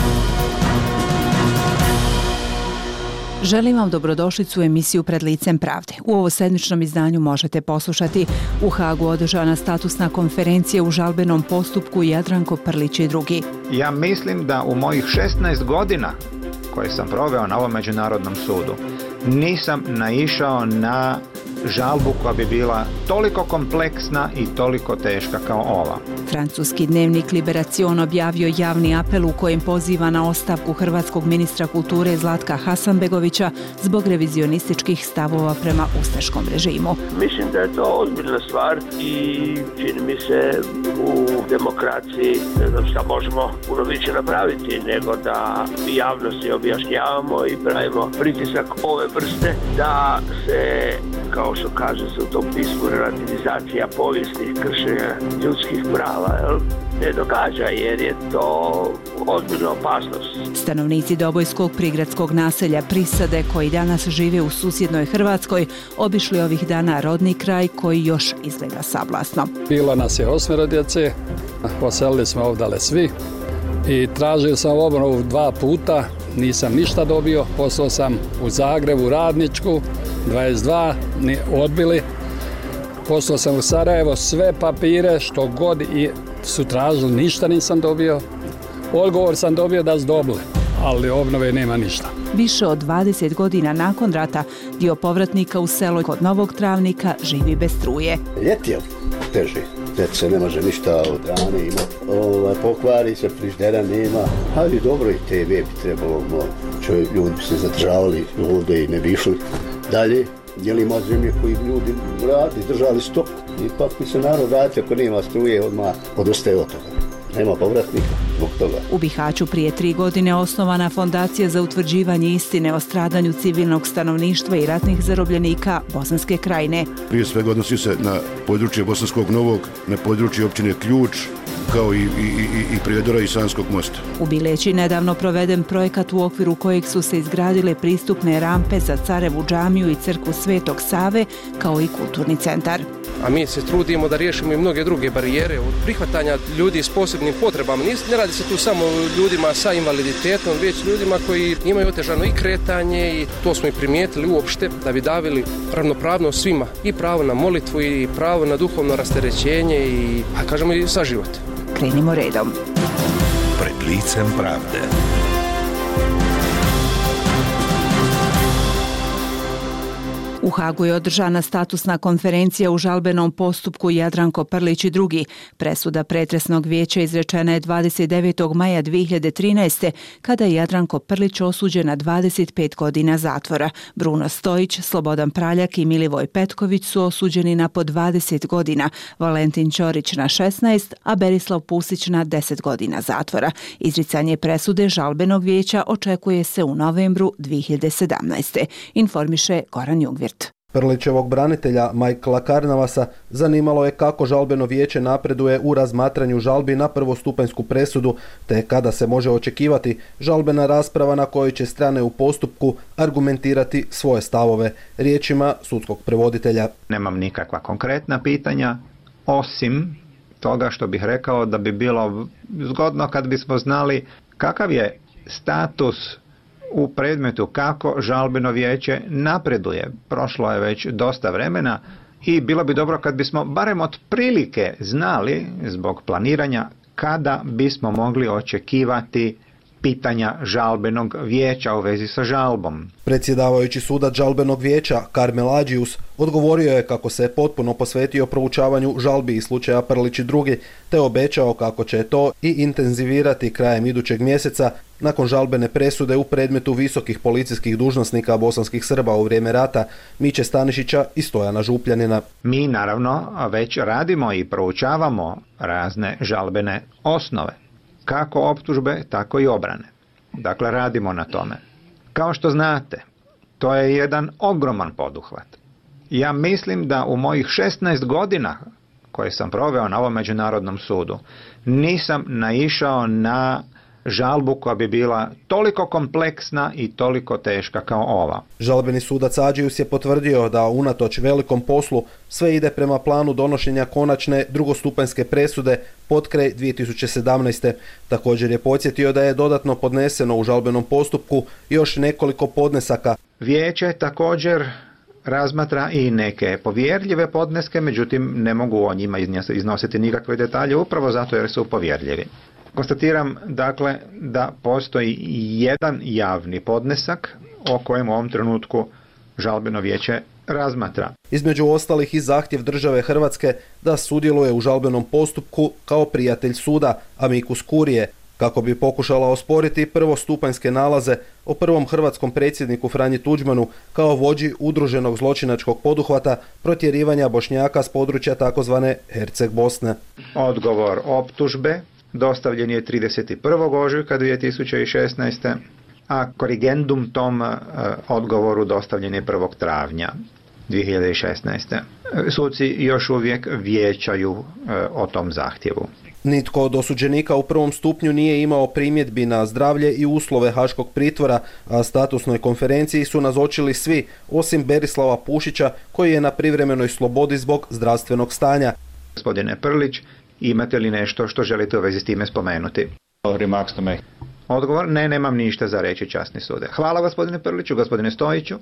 [SPEAKER 15] Želim vam dobrodošlicu u emisiju Pred licem pravde. U ovo sedmičnom izdanju možete poslušati: u Hagu održana statusna konferencija u žalbenom postupku Jadranko Prlić i drugi.
[SPEAKER 16] Ja mislim da u mojih šesnaest godina koje sam proveo na ovom međunarodnom sudu nisam naišao na žalbu koja bi bila toliko kompleksna i toliko teška kao ova.
[SPEAKER 15] Francuski dnevnik Liberacion objavio javni apel u kojem poziva na ostavku hrvatskog ministra kulture Zlatka Hasanbegovića zbog revizionističkih stavova prema ustaškom režimu.
[SPEAKER 17] Mislim da je to ozbiljna stvar i čini mi se u demokraciji ne znam šta možemo puno više napraviti nego da javnosti objašnjavamo i pravimo pritisak ove vrste da se, kao što kaže se u tom pismu, relativizacija povijesnih kršenja ljudskih prava, jel, ne događa, jer je to ozbiljna opasnost.
[SPEAKER 15] Stanovnici Dobojskog prigradskog naselja Prisade, koji danas žive u susjednoj Hrvatskoj, obišli ovih dana rodni kraj koji još izgleda sablasno.
[SPEAKER 18] Bilo nas je osmero djece, poselili smo ovdje svi i tražio sam obnovu dva puta, nisam ništa dobio, poslao sam u Zagrebu Radničku, dvadeset dva, ni odbili. Poslao sam u Sarajevo sve papire, što god i su tražili, ništa nisam dobio. Odgovor sam dobio da su dobili, ali obnove nema ništa.
[SPEAKER 15] Više od dvadeset godina nakon rata dio povratnika u selo kod Novog Travnika živi bez struje.
[SPEAKER 19] Ljeti je teže, ljeti se ne može ništa od rane imati. Ovaj, pokvari se, friždera nema, ali dobro i te bi trebalo, čovjek, ljudi bi se zadržavali ovdje i ne bi išli dalje. Jel ima zemlje koji ljudi radi, držali stop, ipak bi se narod vratio, ako nema struje, odmah odustaje od toga. Nema povratnika zbog toga.
[SPEAKER 15] U Bihaću prije tri godine osnovana fondacija za utvrđivanje istine o stradanju civilnog stanovništva i ratnih zarobljenika Bosanske krajine.
[SPEAKER 20] Prije svega odnosi se na područje Bosanskog Novog, na područje općine Ključ, kao i, i, i, i Prijedora i Sanskog mosta.
[SPEAKER 15] U Bileći nedavno proveden projekat u okviru kojeg su se izgradile pristupne rampe za Carevu džamiju i crkvu Svetog Save, kao i kulturni centar.
[SPEAKER 21] A mi se trudimo da riješimo i mnoge druge barijere od prihvatanja ljudi s posebnim potrebama. Ne radi se tu samo ljudima sa invaliditetom, već ljudima koji imaju otežano i kretanje, i to smo i primijetili uopšte, da bi davili ravnopravnost svima, i pravo na molitvu i pravo na duhovno rasterećenje i, a kažemo, i saživot.
[SPEAKER 15] Krenimo redom.
[SPEAKER 9] Pred licem pravde.
[SPEAKER 15] U Hagu je održana statusna konferencija u žalbenom postupku Jadranko Prlić i drugi. Presuda pretresnog vijeća izrečena je dvadeset devetog maja dvije hiljade trinaeste. kada je Jadranko Prlić osuđen na dvadeset pet godina zatvora. Bruno Stojić, Slobodan Praljak i Milivoj Petković su osuđeni na po dvadeset godina, Valentin Ćorić na šesnaest, a Berislav Pusić na deset godina zatvora. Izricanje presude žalbenog vijeća očekuje se u novembru dvije hiljade sedamnaeste. Informiše Goran Jungvir.
[SPEAKER 22] Prlićevog branitelja Majkla Karnavasa zanimalo je kako žalbeno vijeće napreduje u razmatranju žalbi na prvostupanjsku presudu, te kada se može očekivati žalbena rasprava na kojoj će strane u postupku argumentirati svoje stavove. Riječima sudskog prevoditelja:
[SPEAKER 16] Nemam nikakva konkretna pitanja, osim toga što bih rekao da bi bilo zgodno kad bismo znali kakav je status u predmetu kako žalbeno vijeće napreduje. Prošlo je već dosta vremena i bilo bi dobro kad bismo barem otprilike znali zbog planiranja kada bismo mogli očekivati pitanja žalbenog vijeća u vezi sa žalbom.
[SPEAKER 22] Predsjedavajući sudac žalbenog vijeća Karmel Adžius odgovorio je kako se potpuno posvetio proučavanju žalbi iz slučaja Prlić i drugi, te obećao kako će to i intenzivirati krajem idućeg mjeseca nakon žalbene presude u predmetu visokih policijskih dužnosnika bosanskih Srba u vrijeme rata Miće Stanišića i Stojana Župljanina.
[SPEAKER 16] Mi naravno već radimo i proučavamo razne žalbene osnove, kako optužbe, tako i obrane. Dakle, radimo na tome. Kao što znate, to je jedan ogroman poduhvat. Ja mislim da u mojih šesnaest godina koje sam proveo na ovom međunarodnom sudu, nisam naišao na žalbu koja bi bila toliko kompleksna i toliko teška kao ova.
[SPEAKER 22] Žalbeni sudac Adžius je potvrdio da unatoč velikom poslu sve ide prema planu donošenja konačne drugostupanjske presude potkraj dvije tisuće sedamnaeste. Također je podsjetio da je dodatno podneseno u žalbenom postupku još nekoliko podnesaka.
[SPEAKER 16] Vijeće također razmatra i neke povjerljive podneske, međutim ne mogu o njima iznositi nikakve detalje upravo zato jer su povjerljivi. Konstatiram dakle da postoji jedan javni podnesak o kojem u ovom trenutku žalbeno vijeće razmatra.
[SPEAKER 22] Između ostalih i zahtjev države Hrvatske da sudjeluje u žalbenom postupku kao prijatelj suda amicus curiae, kako bi pokušala osporiti prvostupanjske nalaze o prvom hrvatskom predsjedniku Franji Tuđmanu kao vođi udruženog zločinačkog poduhvata protjerivanja Bošnjaka s područja takozvane Herceg Bosne.
[SPEAKER 16] Odgovor optužbe dostavljen je trideset prvog ožujka dvije tisuće šesnaeste. a korigendum tom uh, odgovoru dostavljen je prvog travnja dvije hiljade šesnaeste. Suci još uvijek vijećaju uh, o tom zahtjevu.
[SPEAKER 22] Nitko od osuđenika u prvom stupnju nije imao primjedbi na zdravlje i uslove haškog pritvora, a statusnoj konferenciji su nazočili svi, osim Berislava Pušića, koji je na privremenoj slobodi zbog zdravstvenog stanja.
[SPEAKER 16] Gospodine Prlić, imate li nešto što želite u vezi s time spomenuti? Odgovor, ne, nemam ništa za reći, časni sude. Hvala gospodine Prliću, gospodine Stojiću.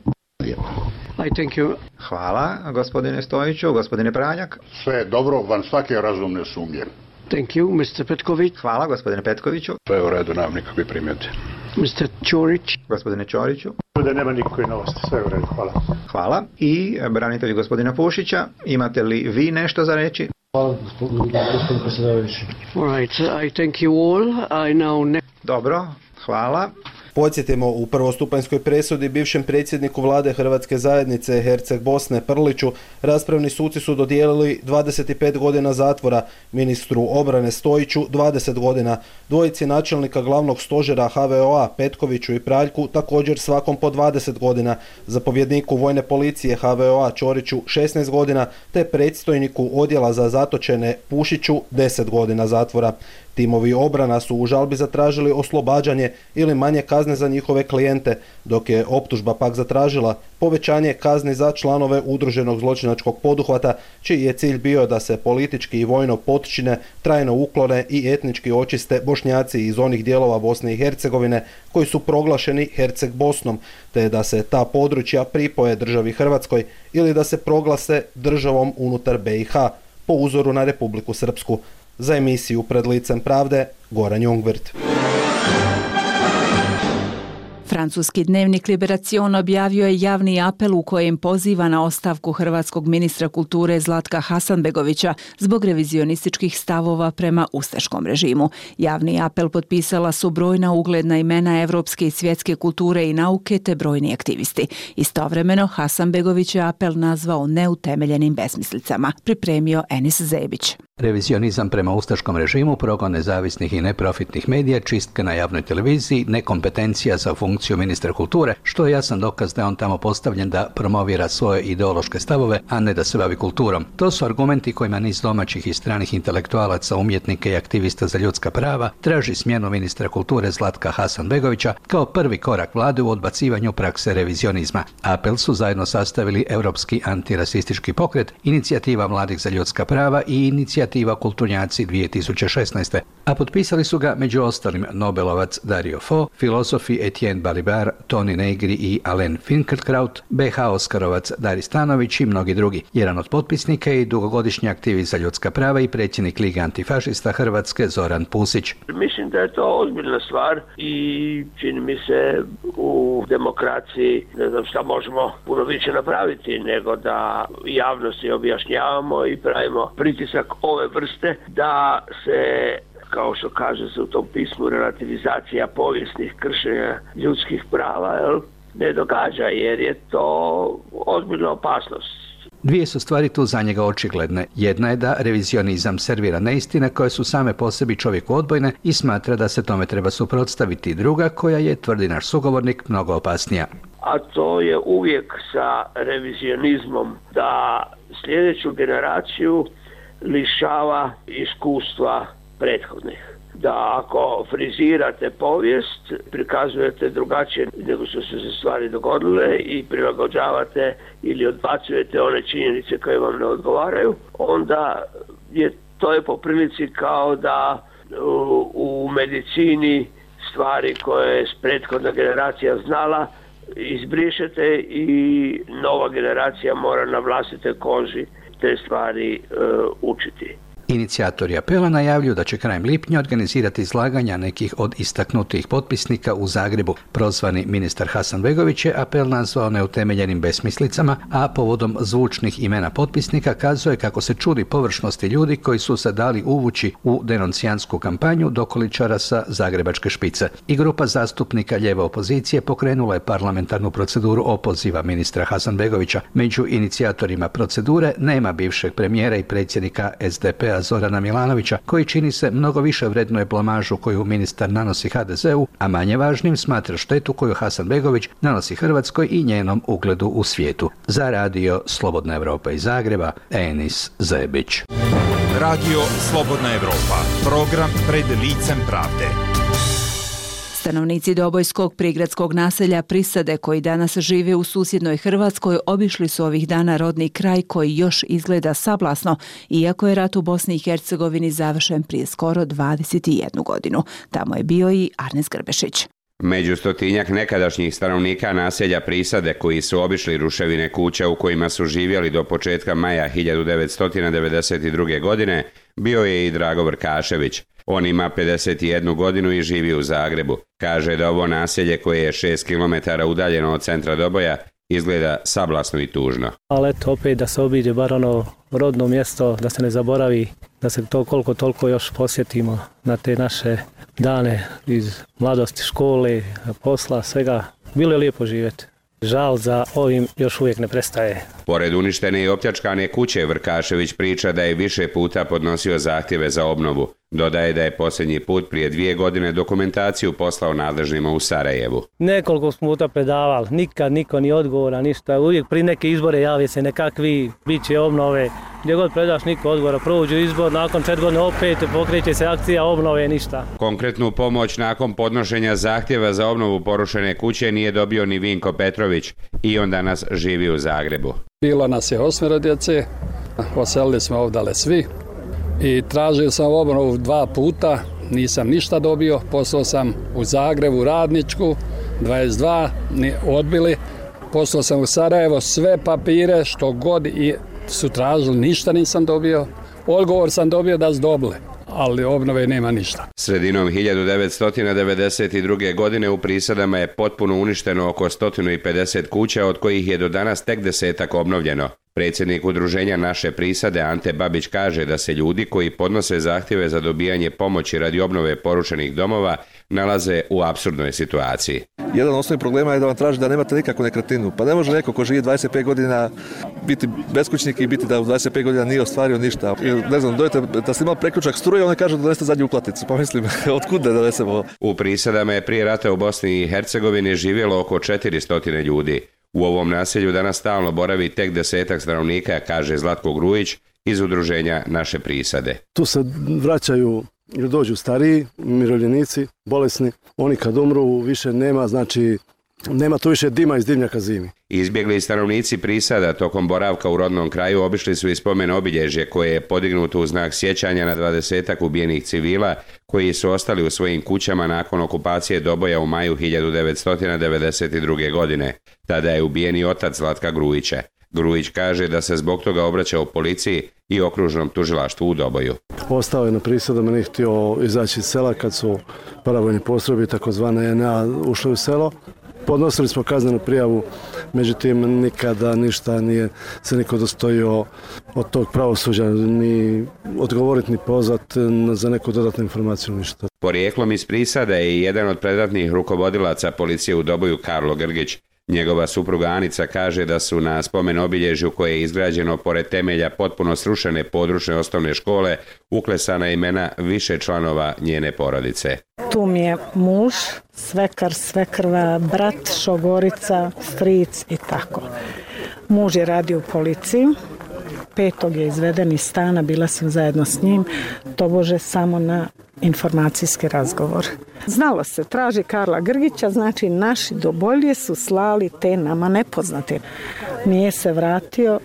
[SPEAKER 3] I thank you.
[SPEAKER 16] Hvala gospodine Stojiću, gospodine Praljak.
[SPEAKER 3] Sve je dobro, van svake razumne sumnje. Thank you, mister Petković.
[SPEAKER 16] Hvala gospodine Petkoviću.
[SPEAKER 3] Sve je u redu, nemam nikakve primjedbe.
[SPEAKER 16] mister Ćorić. Gospodine Ćoriću.
[SPEAKER 3] Da nema nikakve novosti, sve je u redu, hvala.
[SPEAKER 16] Hvala. I branitelji gospodina Pušića, imate li vi nešto za reći?
[SPEAKER 3] Hvala gospodine predsjedavajući. All right, I thank you all. I now...
[SPEAKER 16] Dobro, hvala.
[SPEAKER 22] Podsjetimo, u prvostupanjskoj presudi bivšem predsjedniku vlade Hrvatske zajednice Herceg Bosne Prliću raspravni suci su dodijelili dvadeset pet godina zatvora, ministru obrane Stojiću dvadeset godina, dvojici načelnika glavnog stožera H V O A Petkoviću i Praljku također svakom po dvadeset godina, zapovjedniku vojne policije H V O A Ćoriću šesnaest godina te predstojniku odjela za zatočene Pušiću deset godina zatvora. Timovi obrana su u žalbi zatražili oslobađanje ili manje kazne za njihove klijente, dok je optužba pak zatražila povećanje kazni za članove udruženog zločinačkog poduhvata, čiji je cilj bio da se politički i vojno potčine, trajno uklone i etnički očiste Bošnjaci iz onih dijelova Bosne i Hercegovine koji su proglašeni Herceg Bosnom, te da se ta područja pripoje državi Hrvatskoj ili da se proglase državom unutar B i H, po uzoru na Republiku Srpsku. Za emisiju Pred licem pravde, Goran Jungwirth.
[SPEAKER 15] Francuski dnevnik Liberacion objavio je javni apel u kojem poziva na ostavku hrvatskog ministra kulture Zlatka Hasanbegovića zbog revizionističkih stavova prema ustaškom režimu. Javni apel potpisala su brojna ugledna imena evropske i svjetske kulture i nauke te brojni aktivisti. Istovremeno Hasanbegović je apel nazvao neutemeljenim besmislicama, pripremio Enis Zebić.
[SPEAKER 6] Revizionizam prema ustaškom režimu, progon nezavisnih i neprofitnih medija, čistka na javnoj televiziji, nekompetencija za funkciju funkciju ministra kulture, što je jasan dokaz da je on tamo postavljen da promovira svoje ideološke stavove, a ne da se bavi kulturom. To su argumenti kojima niz domaćih i stranih intelektualaca, umjetnika i aktivista za ljudska prava traži smjenu ministra kulture Zlatka Hasanbegovića kao prvi korak vlade u odbacivanju prakse revizionizma. Apel su zajedno sastavili Europski antirasistički pokret, Inicijativa mladih za ljudska prava i Inicijativa kulturnjaci dvije tisuće šesnaeste. A potpisali su ga među ostalim Nobelovac Dario Fo, filozofi Etienne Balibar, Toni Negri i Alain Finkielkraut, B H Oskarovac Dari Stanović i mnogi drugi. Jedan od potpisnika je i dugogodišnji aktivist za ljudska prava i predsjednik Lige antifašista Hrvatske Zoran Pusić.
[SPEAKER 17] Mislim da je to ozbiljna stvar i čini mi se u demokraciji ne znam šta možemo puno više napraviti nego da javnosti objašnjavamo i pravimo pritisak ove vrste da se, kao što kaže se u tom pismu, relativizacija povijesnih kršenja ljudskih prava, jel, ne događa, jer je to ozbiljna opasnost.
[SPEAKER 6] Dvije su stvari tu za njega očigledne. Jedna je da revizionizam servira neistine koje su same po sebi čovjeku odbojne i smatra da se tome treba suprotstaviti. Druga, koja je, tvrdi naš sugovornik, mnogo opasnija.
[SPEAKER 17] A to je uvijek sa revizionizmom da sljedeću generaciju lišava iskustva prethodnih. Da ako frizirate povijest, prikazujete drugačije nego što su se stvari dogodile i prilagođavate ili odbacujete one činjenice koje vam ne odgovaraju, onda je to je po prilici kao da u, u medicini stvari koje je prethodna generacija znala izbrišete i nova generacija mora na vlastite koži te stvari uh, učiti.
[SPEAKER 6] Inicijatori apela najavljuju da će krajem lipnja organizirati izlaganja nekih od istaknutih potpisnika u Zagrebu. Prozvani ministar Hasanbegović je apel nazvao neutemeljenim besmislicama, a povodom zvučnih imena potpisnika kazuje kako se čudi površnosti ljudi koji su se dali uvući u denuncijansku kampanju dokoličara sa zagrebačke špice. I grupa zastupnika lijeve opozicije pokrenula je parlamentarnu proceduru opoziva ministra Hasanbegovića. Među inicijatorima procedure nema bivšeg premijera i predsjednika S D P-a Zorana Milanovića, koji čini se mnogo više vrednuje blamažu koju ministar nanosi H D Z-u, a manje važnim smatra štetu koju Hasanbegović nanosi Hrvatskoj i njenom ugledu u svijetu. Za radio Slobodna Evropa iz Zagreba, Enis Zebić.
[SPEAKER 4] Radio Slobodna Evropa, program pred licem pravde.
[SPEAKER 15] Stanovnici Dobojskog prigradskog naselja Prisade, koji danas žive u susjednoj Hrvatskoj, obišli su ovih dana rodni kraj koji još izgleda sablasno, iako je rat u Bosni i Hercegovini završen prije skoro dvadeset jednu godinu. Tamo je bio i Arnes Grbešić.
[SPEAKER 7] Među stotinjak nekadašnjih stanovnika naselja Prisade koji su obišli ruševine kuća u kojima su živjeli do početka maja hiljadu devetsto devedeset druge. godine bio je i Drago Vrkašević. On ima pedeset jednu godinu i živi u Zagrebu. Kaže da ovo naselje koje je šest kilometara udaljeno od centra Doboja izgleda sablasno i tužno.
[SPEAKER 23] Ali eto, opet da se obiđe bar ono rodno mjesto, da se ne zaboravi, da se to koliko toliko još posjetimo na te naše dane iz mladosti, škole, posla, svega. Bilo je lijepo živjeti. Žal za ovim još uvijek ne prestaje.
[SPEAKER 7] Pored uništene i opljačkane kuće, Vrkašević priča da je više puta podnosio zahtjeve za obnovu. Dodaje da je posljednji put prije dvije godine dokumentaciju poslao nadležnima u Sarajevu.
[SPEAKER 23] Nekoliko smo puta predavali, nikad niko ni odgovora, ništa. Uvijek pri neke izbore javi se nekakvi, bit će obnove. Gdje god predaš niko odgovora, prođu izbor, nakon četiri godine opet pokreće se akcija obnove, ništa.
[SPEAKER 7] Konkretnu pomoć nakon podnošenja zahtjeva za obnovu porušene kuće nije dobio ni Vinko Petrović i on danas živi u Zagrebu.
[SPEAKER 18] Bilo nas je osmero djece, oselili smo ovdje svi i tražio sam obnovu dva puta, nisam ništa dobio, poslao sam u Zagrebu Radničku, dvadeset dva, odbili, poslao sam u Sarajevo sve papire što god i su tražili, ništa nisam dobio, odgovor sam dobio da su dobili, ali obnove nema ništa.
[SPEAKER 7] Sredinom hiljadu devetsto devedeset druge. godine u Prisadama je potpuno uništeno oko sto pedeset kuća, od kojih je do danas tek desetak obnovljeno. Predsjednik udruženja Naše Prisade Ante Babić kaže da se ljudi koji podnose zahtjeve za dobijanje pomoći radi obnove porušenih domova nalaze u apsurdnoj situaciji.
[SPEAKER 2] Jedan od osnovnih problema je da vam traži da nemate nikakvu nekretninu. Pa ne može neko ko živi dvadeset pet godina biti beskućnik i biti da u dvadeset pet godina nije ostvario ništa. Ne znam, dojete da ste imali preključak struje, oni kažu da doneste zadnju uplaticu. Pa mislim, otkud da donesemo?
[SPEAKER 7] U Prisadama je prije rata u Bosni i Hercegovini živjelo oko četiristo ljudi. U ovom naselju danas stalno boravi tek desetak stanovnika, kaže Zlatko Grujić iz udruženja Naše Prisade.
[SPEAKER 5] Tu se vraćaju ili dođu stariji, umirovljenici, bolesni. Oni kad umru više nema, znači nema tu više dima iz dimnjaka zimi.
[SPEAKER 7] Izbjegli stanovnici Prisada tokom boravka u rodnom kraju obišli su i spomen obilježje koje je podignuto u znak sjećanja na dvadesetak ubijenih civila koji su ostali u svojim kućama nakon okupacije Doboja u maju hiljadu devetsto devedeset druge. godine. Tada je ubijen i otac Zlatka Grujića. Grujić kaže da se zbog toga obraćao policiji i okružnom tužilaštvu u Doboju.
[SPEAKER 5] Ostao je na Prisadama, nije htio izaći iz sela kad su paravojni postrojbe takozvane N A ušli u selo. Podnosili smo kaznenu prijavu, međutim nikada ništa nije se niko dostojio od tog pravosuđa, ni odgovoriti ni pozvati za neku dodatnu informaciju, ništa.
[SPEAKER 7] Porijeklom iz Prisada je i jedan od predatnih rukovodilaca policije u Doboju, Karlo Grgić. Njegova supruga Anica kaže da su na spomen obilježju koje je izgrađeno pored temelja potpuno srušene područne osnovne škole uklesana imena više članova njene porodice.
[SPEAKER 13] Tu mi je muž, svekar, svekrva, brat, šogorica, stric i tako. Muž je radio u policiji, petog je izveden iz stana, bila sam zajedno s njim, tobože samo na informacijski razgovor. Znalo se, traži Karla Grgića, znači naši dobolje su slali te nama nepoznate. Nije se vratio,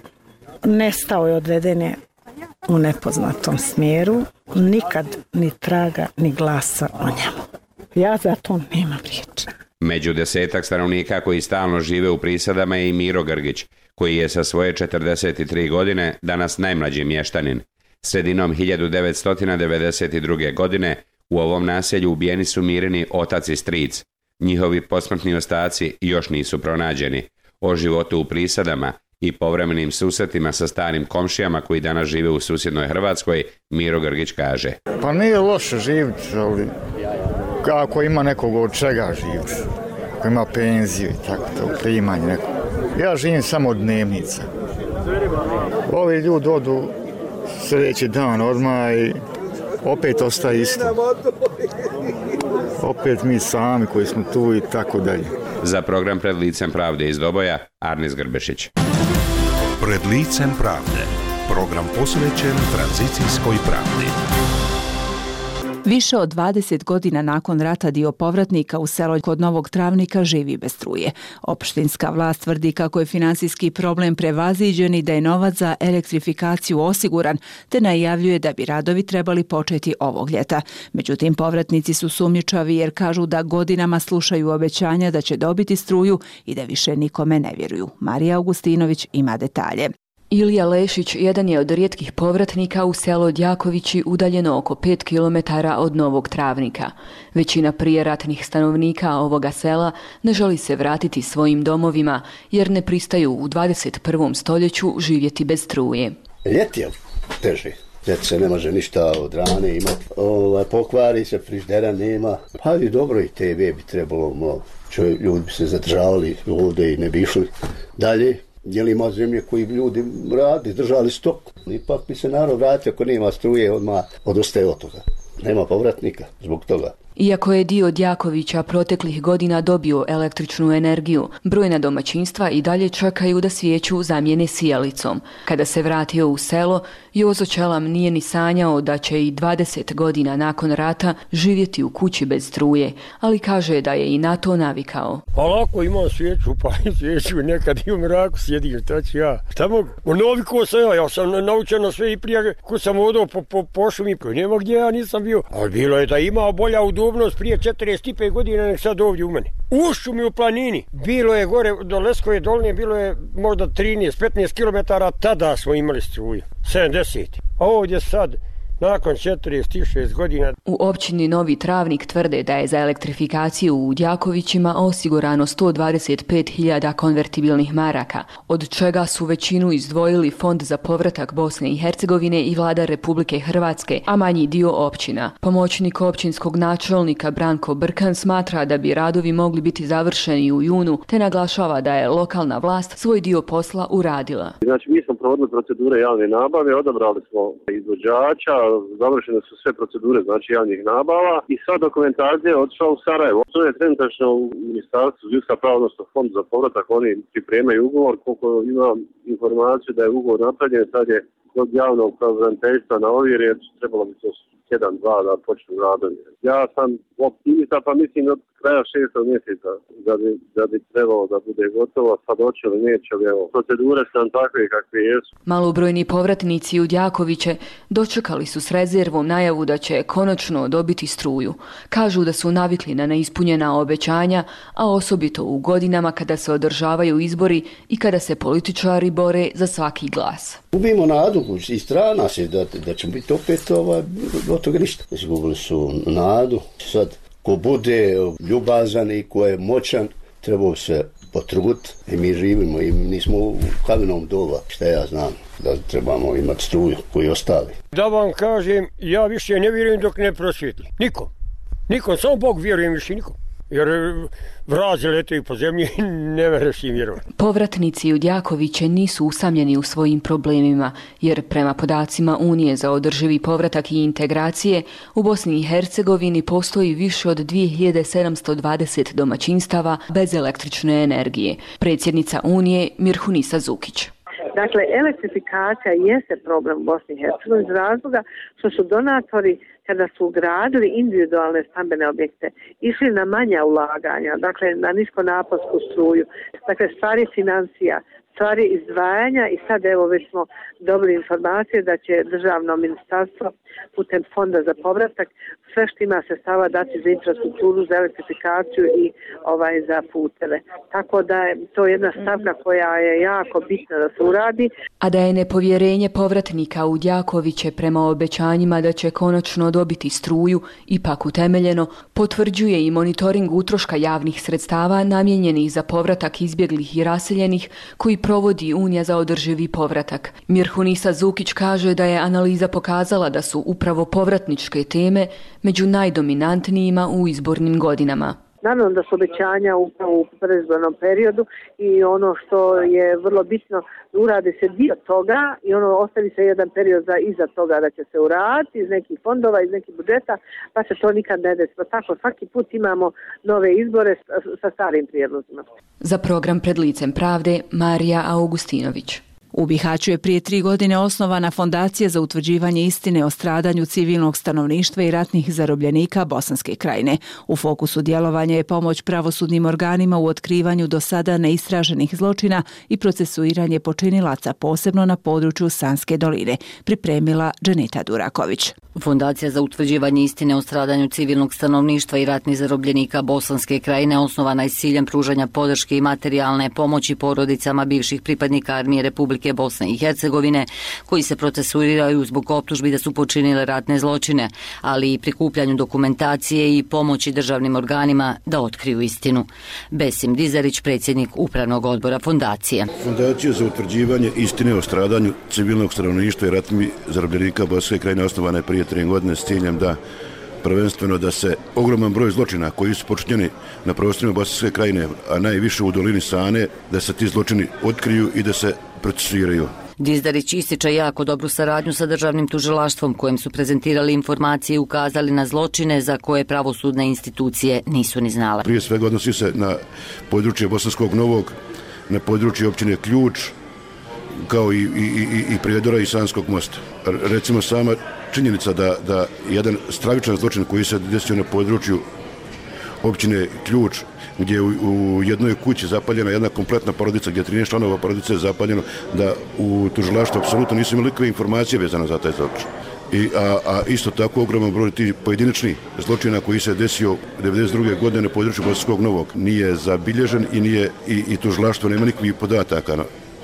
[SPEAKER 13] nestao je, odveden je u nepoznatom smjeru, nikad ni traga ni glasa o njemu. Ja za to nemam riječi.
[SPEAKER 7] Među desetak stanovnika koji stalno žive u Prisadama je i Miro Grgić, koji je sa svoje četrdeset tri godine danas najmlađi mještanin. Sredinom hiljadu devetsto devedeset druge. godine u ovom naselju ubijeni su Mirini otac i stric. Njihovi posmrtni ostaci još nisu pronađeni. O životu u Prisadama i povremenim susretima sa starim komšijama koji danas žive u susjednoj Hrvatskoj, Miro Grgić kaže.
[SPEAKER 24] Pa nije loše živjeti, ali ako ima nekog od čega živjeti, ako ima penziju i tako to, primanje neko. Ja živim samo od dnevnica. Ovi ljudi odu sljedeći dan odmah i opet ostaje isto. Opet mi sami koji smo tu i tako dalje.
[SPEAKER 7] Za program Pred licem pravde iz Doboja, Arnis Grbešić.
[SPEAKER 9] Pred licem pravde. Program posvećen tranzicijskoj pravdi.
[SPEAKER 15] Više od dvadeset godina nakon rata dio povratnika u selo kod Novog Travnika živi bez struje. Opštinska vlast tvrdi kako je finansijski problem prevaziđen i da je novac za elektrifikaciju osiguran, te najavljuje da bi radovi trebali početi ovog ljeta. Međutim, povratnici su sumnjičavi jer kažu da godinama slušaju obećanja da će dobiti struju i da više nikome ne vjeruju. Marija Augustinović ima detalje.
[SPEAKER 25] Ilija Lešić jedan je od rijetkih povratnika u selo Djakovići udaljeno oko pet kilometara od Novog Travnika. Većina prijeratnih stanovnika ovoga sela ne želi se vratiti svojim domovima jer ne pristaju u dvadeset prvom stoljeću živjeti bez struje.
[SPEAKER 19] Ljeti je teže. Ljeti se ne može ništa od rane imati. Ovaj, pokvari se, friždera nema. Pa i dobro i te ve bi trebalo malo. Čovjek, ljudi bi se zadržavali ovdje i ne bi išli dalje. Jer ima zemlje koji ljudi radi, držali stok. Ipak bi se narod vratio ako nema struje, odmah odustaje od toga. Nema povratnika zbog toga.
[SPEAKER 25] Iako je dio Djakovića proteklih godina dobio električnu energiju, brojna domaćinstva i dalje čekaju da svijeću zamijene sijalicom. Kada se vratio u selo, Jozo Čelam nije ni sanjao da će i dvadeset godina nakon rata živjeti u kući bez struje, ali kaže da je i na to navikao.
[SPEAKER 26] Pa lako imam svijeću, pa i svijeću, nekad i u mraku sjedim, šta ću ja? Šta mogu? Navikao sam ja, ja sam naučen na sve i prije ko sam odao po, po, po šumi, nema gdje ja nisam bio. Ali bilo je da imao bolja udobnost prije četrdeset pet godina nek sad ovdje u mene. U šumi u planini, bilo je gore do Leskove dolne, bilo je možda trinaest do petnaest kilometara, tada smo imali struju, sedamdeset. A ovdje sad nakon četrdeset šest godina.
[SPEAKER 25] U općini Novi Travnik tvrde da je za elektrifikaciju u Đakovićima osigurano sto dvadeset pet hiljada konvertibilnih maraka, od čega su većinu izdvojili Fond za povratak Bosne i Hercegovine i vlada Republike Hrvatske, a manji dio općina. Pomoćnik općinskog načelnika Branko Brkan smatra da bi radovi mogli biti završeni u junu, te naglašava da je lokalna vlast svoj dio posla uradila.
[SPEAKER 1] Znači, mi smo provodili procedure javne nabave, odabrali smo izvođača, završene su sve procedure, znači javnih nabava i sva dokumentacija je otišla u Sarajevo. To je trenutačno u Ministarstvu ljudska prava, odnosno Fond za povratak, oni pripremaju ugovor. Koliko imam informaciju da je ugovor napravljen, sad je kod javnog pravobraniteljstva na ovjeri, trebalo bi to jedan, dva da počnu radovi. Ja sam optimista, pa mislim od kraja šestog mjeseca da bi, da bi trebalo da bude gotovo, sad hoće li neće li, evo, procedure su nam takve kakve jesu.
[SPEAKER 25] Malobrojni povratnici u Đakoviće dočekali su s rezervom najavu da će konačno dobiti struju. Kažu da su navikli na neispunjena obećanja, a osobito u godinama kada se održavaju izbori i kada se političari bore za svaki glas.
[SPEAKER 19] Gubimo nadu i strana se da, da će biti opet ovaj, od toga ništa. Izgubili su nadu. Sad, ko bude ljubazan i ko je moćan, treba se potruditi. I mi živimo i nismo u kamenom doba. Šta ja znam, da trebamo imati struju koji ostali.
[SPEAKER 26] Da vam kažem, ja više ne vjerujem dok ne prosvjetli. Nikom. Nikom, samo Bog vjerujem više nikom. Jer vrazi letaju po zemlji, ne vereš im vjerovati.
[SPEAKER 25] Povratnici u Đakoviće nisu usamljeni u svojim problemima, jer prema podacima Unije za održivi povratak i integracije, u Bosni i Hercegovini postoji više od dvije hiljade sedamsto dvadeset domaćinstava bez električne energije. Predsjednica Unije Mirhunisa Zukić.
[SPEAKER 8] Dakle, elektrifikacija jeste problem u Bosni i Hercegovini iz razloga što su donatori kada su gradili individualne stambene objekte išli na manja ulaganja, dakle na niskonaporsku struju, dakle stvari financija, stvari izdvajanja i sad evo već smo dobili informacije da će državno ministarstvo putem Fonda za povratak sve što ima sredstava dati za infrastrukturu, za elektrifikaciju i ovaj za puteve. Tako da je to jedna stavka koja je jako bitna da se uradi.
[SPEAKER 25] A da je nepovjerenje povratnika u Đakoviće prema obećanjima da će konačno dobiti struju ipak utemeljeno, potvrđuje i monitoring utroška javnih sredstava namijenjenih za povratak izbjeglih i raseljenih koji provodi Unija za održivi povratak. Mirhunisa Zukić kaže da je analiza pokazala da su upravo povratničke teme među najdominantnijima u izbornim godinama.
[SPEAKER 8] Naravno da su obećanja upravo u predizbornom periodu i ono što je vrlo bitno, uradi se dio toga i ono ostavi se jedan period za iza toga da će se uraditi iz nekih fondova, iz nekih budžeta, pa se to nikad ne desi. Pa tako svaki put imamo nove izbore sa starim prijedlozima.
[SPEAKER 25] Za program Pred licem pravde, Marija Augustinović.
[SPEAKER 15] U Bihaću je prije tri godine osnovana Fondacija za utvrđivanje istine o stradanju civilnog stanovništva i ratnih zarobljenika Bosanske krajine. U fokusu djelovanja je pomoć pravosudnim organima u otkrivanju do sada neistraženih zločina i procesuiranje počinilaca, posebno na području Sanske doline, pripremila Dženita Duraković.
[SPEAKER 10] Fondacija za utvrđivanje istine o stradanju civilnog stanovništva i ratnih zarobljenika Bosanske krajine osnovana je s ciljem pružanja podrške i materijalne pomoći porodicama bivših pripadnika armije Republike Bosne i Hercegovine koji se procesuiraju zbog optužbi da su počinile ratne zločine, ali i prikupljanju dokumentacije i pomoći državnim organima da otkriju istinu. Besim Dizarić, predsjednik Upravnog odbora Fondacije.
[SPEAKER 20] Fondacija za utvrđivanje istine o stradanju civilnog stanovništva i ratnih zarobljenika Bosanske krajine osnovana je prije tri godine s ciljem da prvenstveno da se ogroman broj zločina koji su počinjeni na prostorima Bosanske krajine, a najviše u dolini Sane, da se ti zločini otkriju i da se procesuiraju.
[SPEAKER 10] Dizdarić ističe jako dobru saradnju sa državnim tužilaštvom kojem su prezentirali informacije i ukazali na zločine za koje pravosudne institucije nisu ni znale.
[SPEAKER 20] Prije svega odnosi se na područje Bosanskog Novog, na područje općine Ključ, kao i, i, i, i Prijedora i Sanskog mosta. Recimo sama činjenica da, da jedan stravičan zločin koji se desio na području općine Ključ, gdje je u, u jednoj kući zapaljena jedna kompletna porodica, gdje je trinaest članova porodice zapaljeno, da u tužilaštvu apsolutno nisu imali nikakve informacije vezane za taj zločin. I, a, a isto tako ogroman broj tih pojedinačnih zločina koji se desio devedeset druge godine na području Bosanskog Novog nije zabilježen i, nije, i, i tužilaštvo nema nikakvih podataka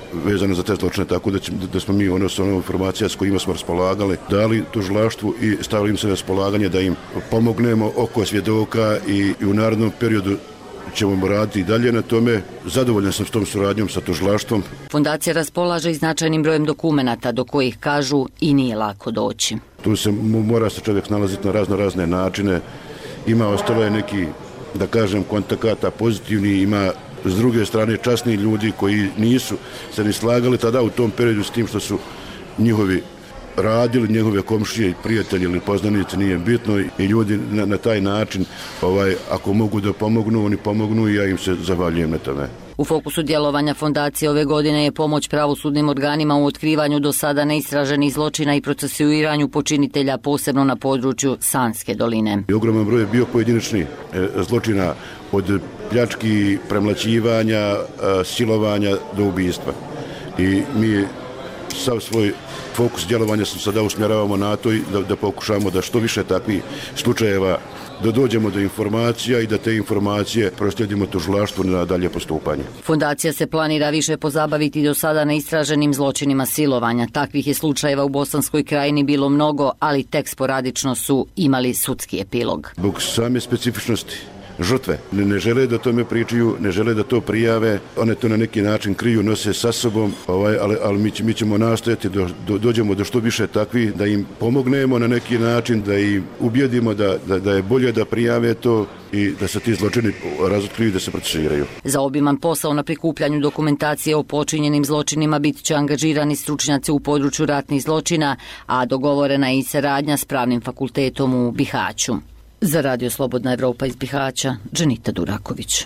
[SPEAKER 20] vezano za te zločine, tako da, će, da smo mi ono s onom informacija s kojima smo raspolagali dali tužilaštvu i stavili im se na raspolaganje da im pomognemo oko svjedoka i, i u narednom periodu ćemo raditi i dalje na tome. Zadovoljan sam s tom suradnjom sa tužilaštvom.
[SPEAKER 10] Fondacija raspolaže i značajnim brojem dokumenata do kojih kažu i nije lako doći.
[SPEAKER 20] Tu se mora se čovjek nalaziti na razno razne načine. Ima ostalo je neki, da kažem, kontakata pozitivni, ima s druge strane časni ljudi koji nisu se ni slagali tada u tom periodu s tim što su njihovi radili, njegove komšije, prijatelji ili poznanici, nije bitno, i ljudi na, na taj način, ovaj, ako mogu da pomognu, oni pomognu i ja im se zahvaljujem na tome.
[SPEAKER 10] U fokusu djelovanja fondacije ove godine je pomoć pravosudnim organima u otkrivanju do sada neistraženih zločina i procesuiranju počinitelja, posebno na području Sanske doline.
[SPEAKER 20] I ogroman broj je bio pojedinačni e, zločina, od pljački, premlaćivanja, e, silovanja do ubistva. I mi sav svoj fokus djelovanja se sada usmjeravamo na to i da, da pokušamo da što više takvih slučajeva da dođemo do informacija i da te informacije proslijedimo tužilaštvu na dalje postupanje.
[SPEAKER 10] Fondacija se planira više pozabaviti do sada neistraženim zločinima silovanja. Takvih je slučajeva u Bosanskoj krajini bilo mnogo, ali tek sporadično su imali sudski epilog.
[SPEAKER 20] Zbog same specifičnosti žrtve ne, ne žele da tome pričaju, ne žele da to prijave, one to na neki način kriju, nose sa sobom, ovaj, ali, ali mi, mi ćemo nastojati da do, dođemo do što više takvih, da im pomognemo na neki način, da im ubjedimo da, da, da je bolje da prijave to i da se ti zločini razotkriju i da se procesuiraju.
[SPEAKER 10] Za obiman posao na prikupljanju dokumentacije o počinjenim zločinima bit će angažirani stručnjaci u području ratnih zločina, a dogovorena je i saradnja s Pravnim fakultetom u Bihaću. Za Radio Slobodna Evropa iz Bihaća, Dženita Duraković.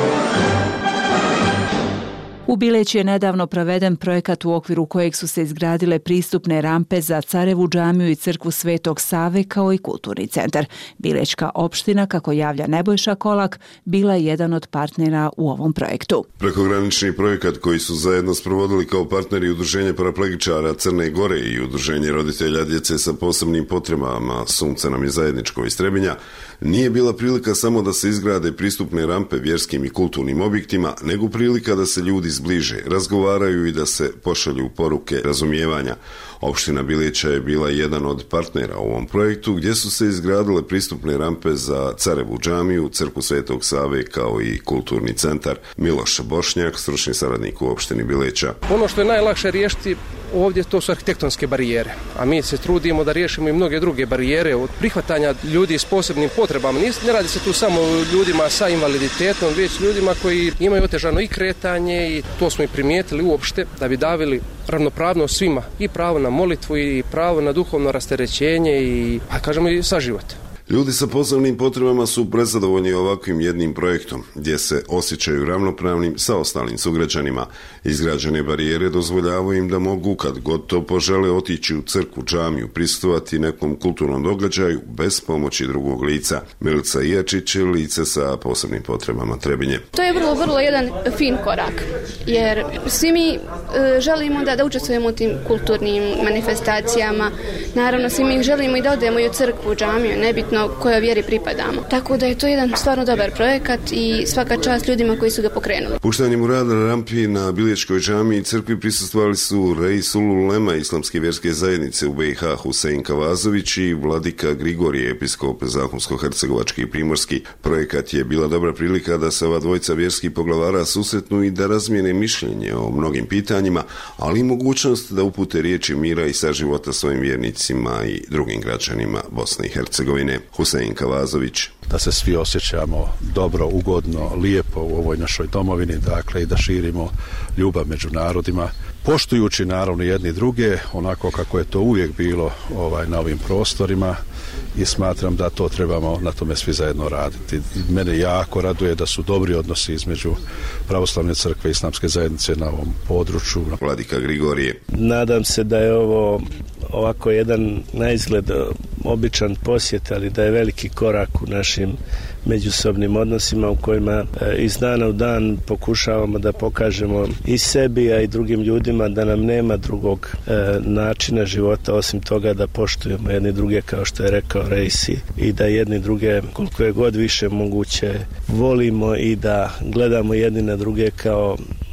[SPEAKER 15] U Bileći je nedavno proveden projekat u okviru kojeg su se izgradile pristupne rampe za Carevu džamiju i crkvu Svetog Save kao i kulturni centar. Bilećka opština, kako javlja Nebojša Kolak, bila je jedan od partnera u ovom projektu.
[SPEAKER 3] Prekogranični projekat koji su zajedno sprovodili kao partneri Udruženje paraplegičara Crne Gore i Udruženje roditelja djece sa posebnim potrebama Sunce nam je zajedničko iz Trebinja, nije bila prilika samo da se izgrade pristupne rampe vjerskim i kulturnim objektima, nego prilika da se ljudi zbliže, razgovaraju i da se pošalju poruke razumijevanja. Opština Bileća je bila jedan od partnera u ovom projektu gdje su se izgradile pristupne rampe za Carevu džamiju, crkvu Svetog Save kao i kulturni centar. Miloš Bošnjak, stručni saradnik u opštini Bileća.
[SPEAKER 11] Ono što je najlakše riješiti ovdje to su arhitektonske barijere, a mi se trudimo da riješimo i mnoge druge barijere od prihvatanja ljudi s posebnim potrebama. Ne radi se tu samo o ljudima sa invaliditetom, već ljudima koji imaju otežano i kretanje, i to smo i primijetili uopšte da bi davili ravnopravnost svima, i pravo na molitvu i pravo na duhovno rasterećenje i, pa kažemo, i saživot.
[SPEAKER 3] Ljudi sa posebnim potrebama su prezadovoljni ovakvim jednim projektom, gdje se osjećaju ravnopravnim sa ostalim sugrađanima. Izgrađene barijere dozvoljavaju im da mogu, kad god to požele, otići u crkvu, džamiju, prisustvovati nekom kulturnom događaju bez pomoći drugog lica. Milica Ijačić, lice sa posebnim potrebama Trebinje.
[SPEAKER 12] To je vrlo, vrlo jedan fin korak, jer svi mi e, želimo da, da učestvujemo u tim kulturnim manifestacijama. Naravno, svi mi želimo i da odemo i u crkvu, džamiju, nebitno kojoj vjeri pripadamo. Tako da je to jedan stvarno dobar projekat i svaka čast ljudima koji su ga pokrenuli.
[SPEAKER 3] Puštanjem u rad na rampi na Bilječkoj džamiji i crkvi prisustvovali su Reis Ululema Islamske vjerske zajednice u B i H Husein Kavazović i vladika Grigorije, episkop Zahumsko-hercegovački i primorski. Projekat je bila dobra prilika da se ova dvojica vjerskih poglavara susretnu i da razmijene mišljenje o mnogim pitanjima, ali i mogućnost da upute riječi mira i saživota svojim vjernicima i drugim građanima Bosne i Hercegovine. Husein Kavazović.
[SPEAKER 14] Da se svi osjećamo dobro, ugodno, lijepo u ovoj našoj domovini, dakle, i da širimo ljubav među narodima, poštujući naravno jedni druge, onako kako je to uvijek bilo ovaj, na ovim prostorima, i smatram da to trebamo na tome svi zajedno raditi. Mene jako raduje da su dobri odnosi između pravoslavne crkve i islamske zajednice na ovom području.
[SPEAKER 3] Vladika Grigorije.
[SPEAKER 16] Nadam se da je ovo ovako jedan naizgled običan posjet, ali da je veliki korak u našim međusobnim odnosima u kojima iz dana u dan pokušavamo da pokažemo i sebi, a i drugim ljudima da nam nema drugog e, načina života osim toga da poštujemo jedni druge, kao što je rekao Reisi, i da jedni druge koliko je god više moguće volimo i da gledamo jedni na druge kao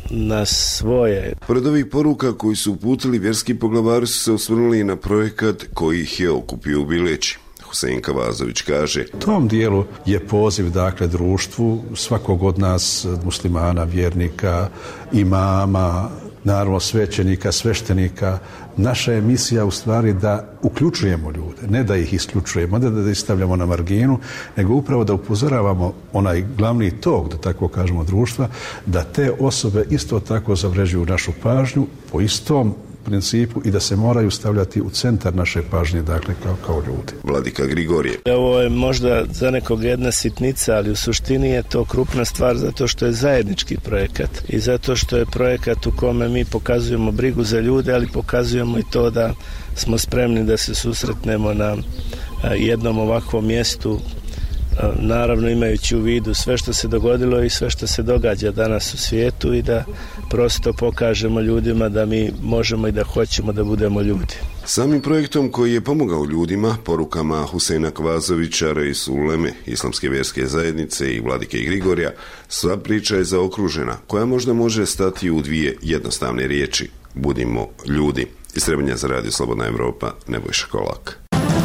[SPEAKER 16] na svoje.
[SPEAKER 3] Pored ovih poruka koji su uputili, vjerski poglavari su se osvrnuli na projekat koji ih je okupio u Bileći. Husein Kavazović kaže:
[SPEAKER 14] U tom dijelu je poziv dakle društvu svakog od nas muslimana, vjernika, imama, naravno svećenika, sveštenika. Naša je misija u stvari da uključujemo ljude, ne da ih isključujemo, ne da ih stavljamo na marginu, nego upravo da upozoravamo onaj glavni tok, da tako kažemo, društva, da te osobe isto tako zavređuju našu pažnju po istom principu i da se moraju stavljati u centar naše pažnje, dakle, kao, kao ljudi.
[SPEAKER 3] Vladika Grigorije.
[SPEAKER 16] Ovo je možda za nekog jedna sitnica, ali u suštini je to krupna stvar zato što je zajednički projekat i zato što je projekat u kome mi pokazujemo brigu za ljude, ali pokazujemo i to da smo spremni da se susretnemo na jednom ovakvom mjestu, naravno imajući u vidu sve što se dogodilo i sve što se događa danas u svijetu i da prosto pokažemo ljudima da mi možemo i da hoćemo da budemo ljudi.
[SPEAKER 3] Samim projektom koji je pomogao ljudima, porukama Huseina Kvazovića, reisu uleme Islamske vjerske zajednice i Vladike Grigorija, sva priča je zaokružena, koja možda može stati u dvije jednostavne riječi: budimo ljudi. Iz Trebinja za Radio Slobodna Evropa, Nebojša Kolak.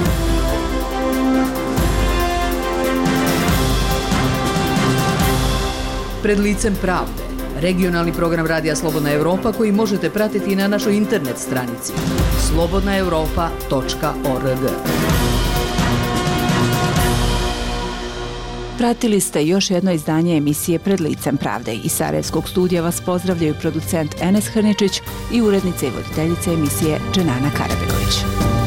[SPEAKER 4] Pred licem pravde, regionalni program Radija Slobodna Evropa koji možete pratiti na našoj internet stranici slobodna europa tačka org.
[SPEAKER 15] Pratili ste još jedno izdanje emisije Pred licem pravde. Iz Sarajevskog studija vas pozdravljaju producent Enes Hrničić i urednica i voditeljica emisije Dženana Karabegović.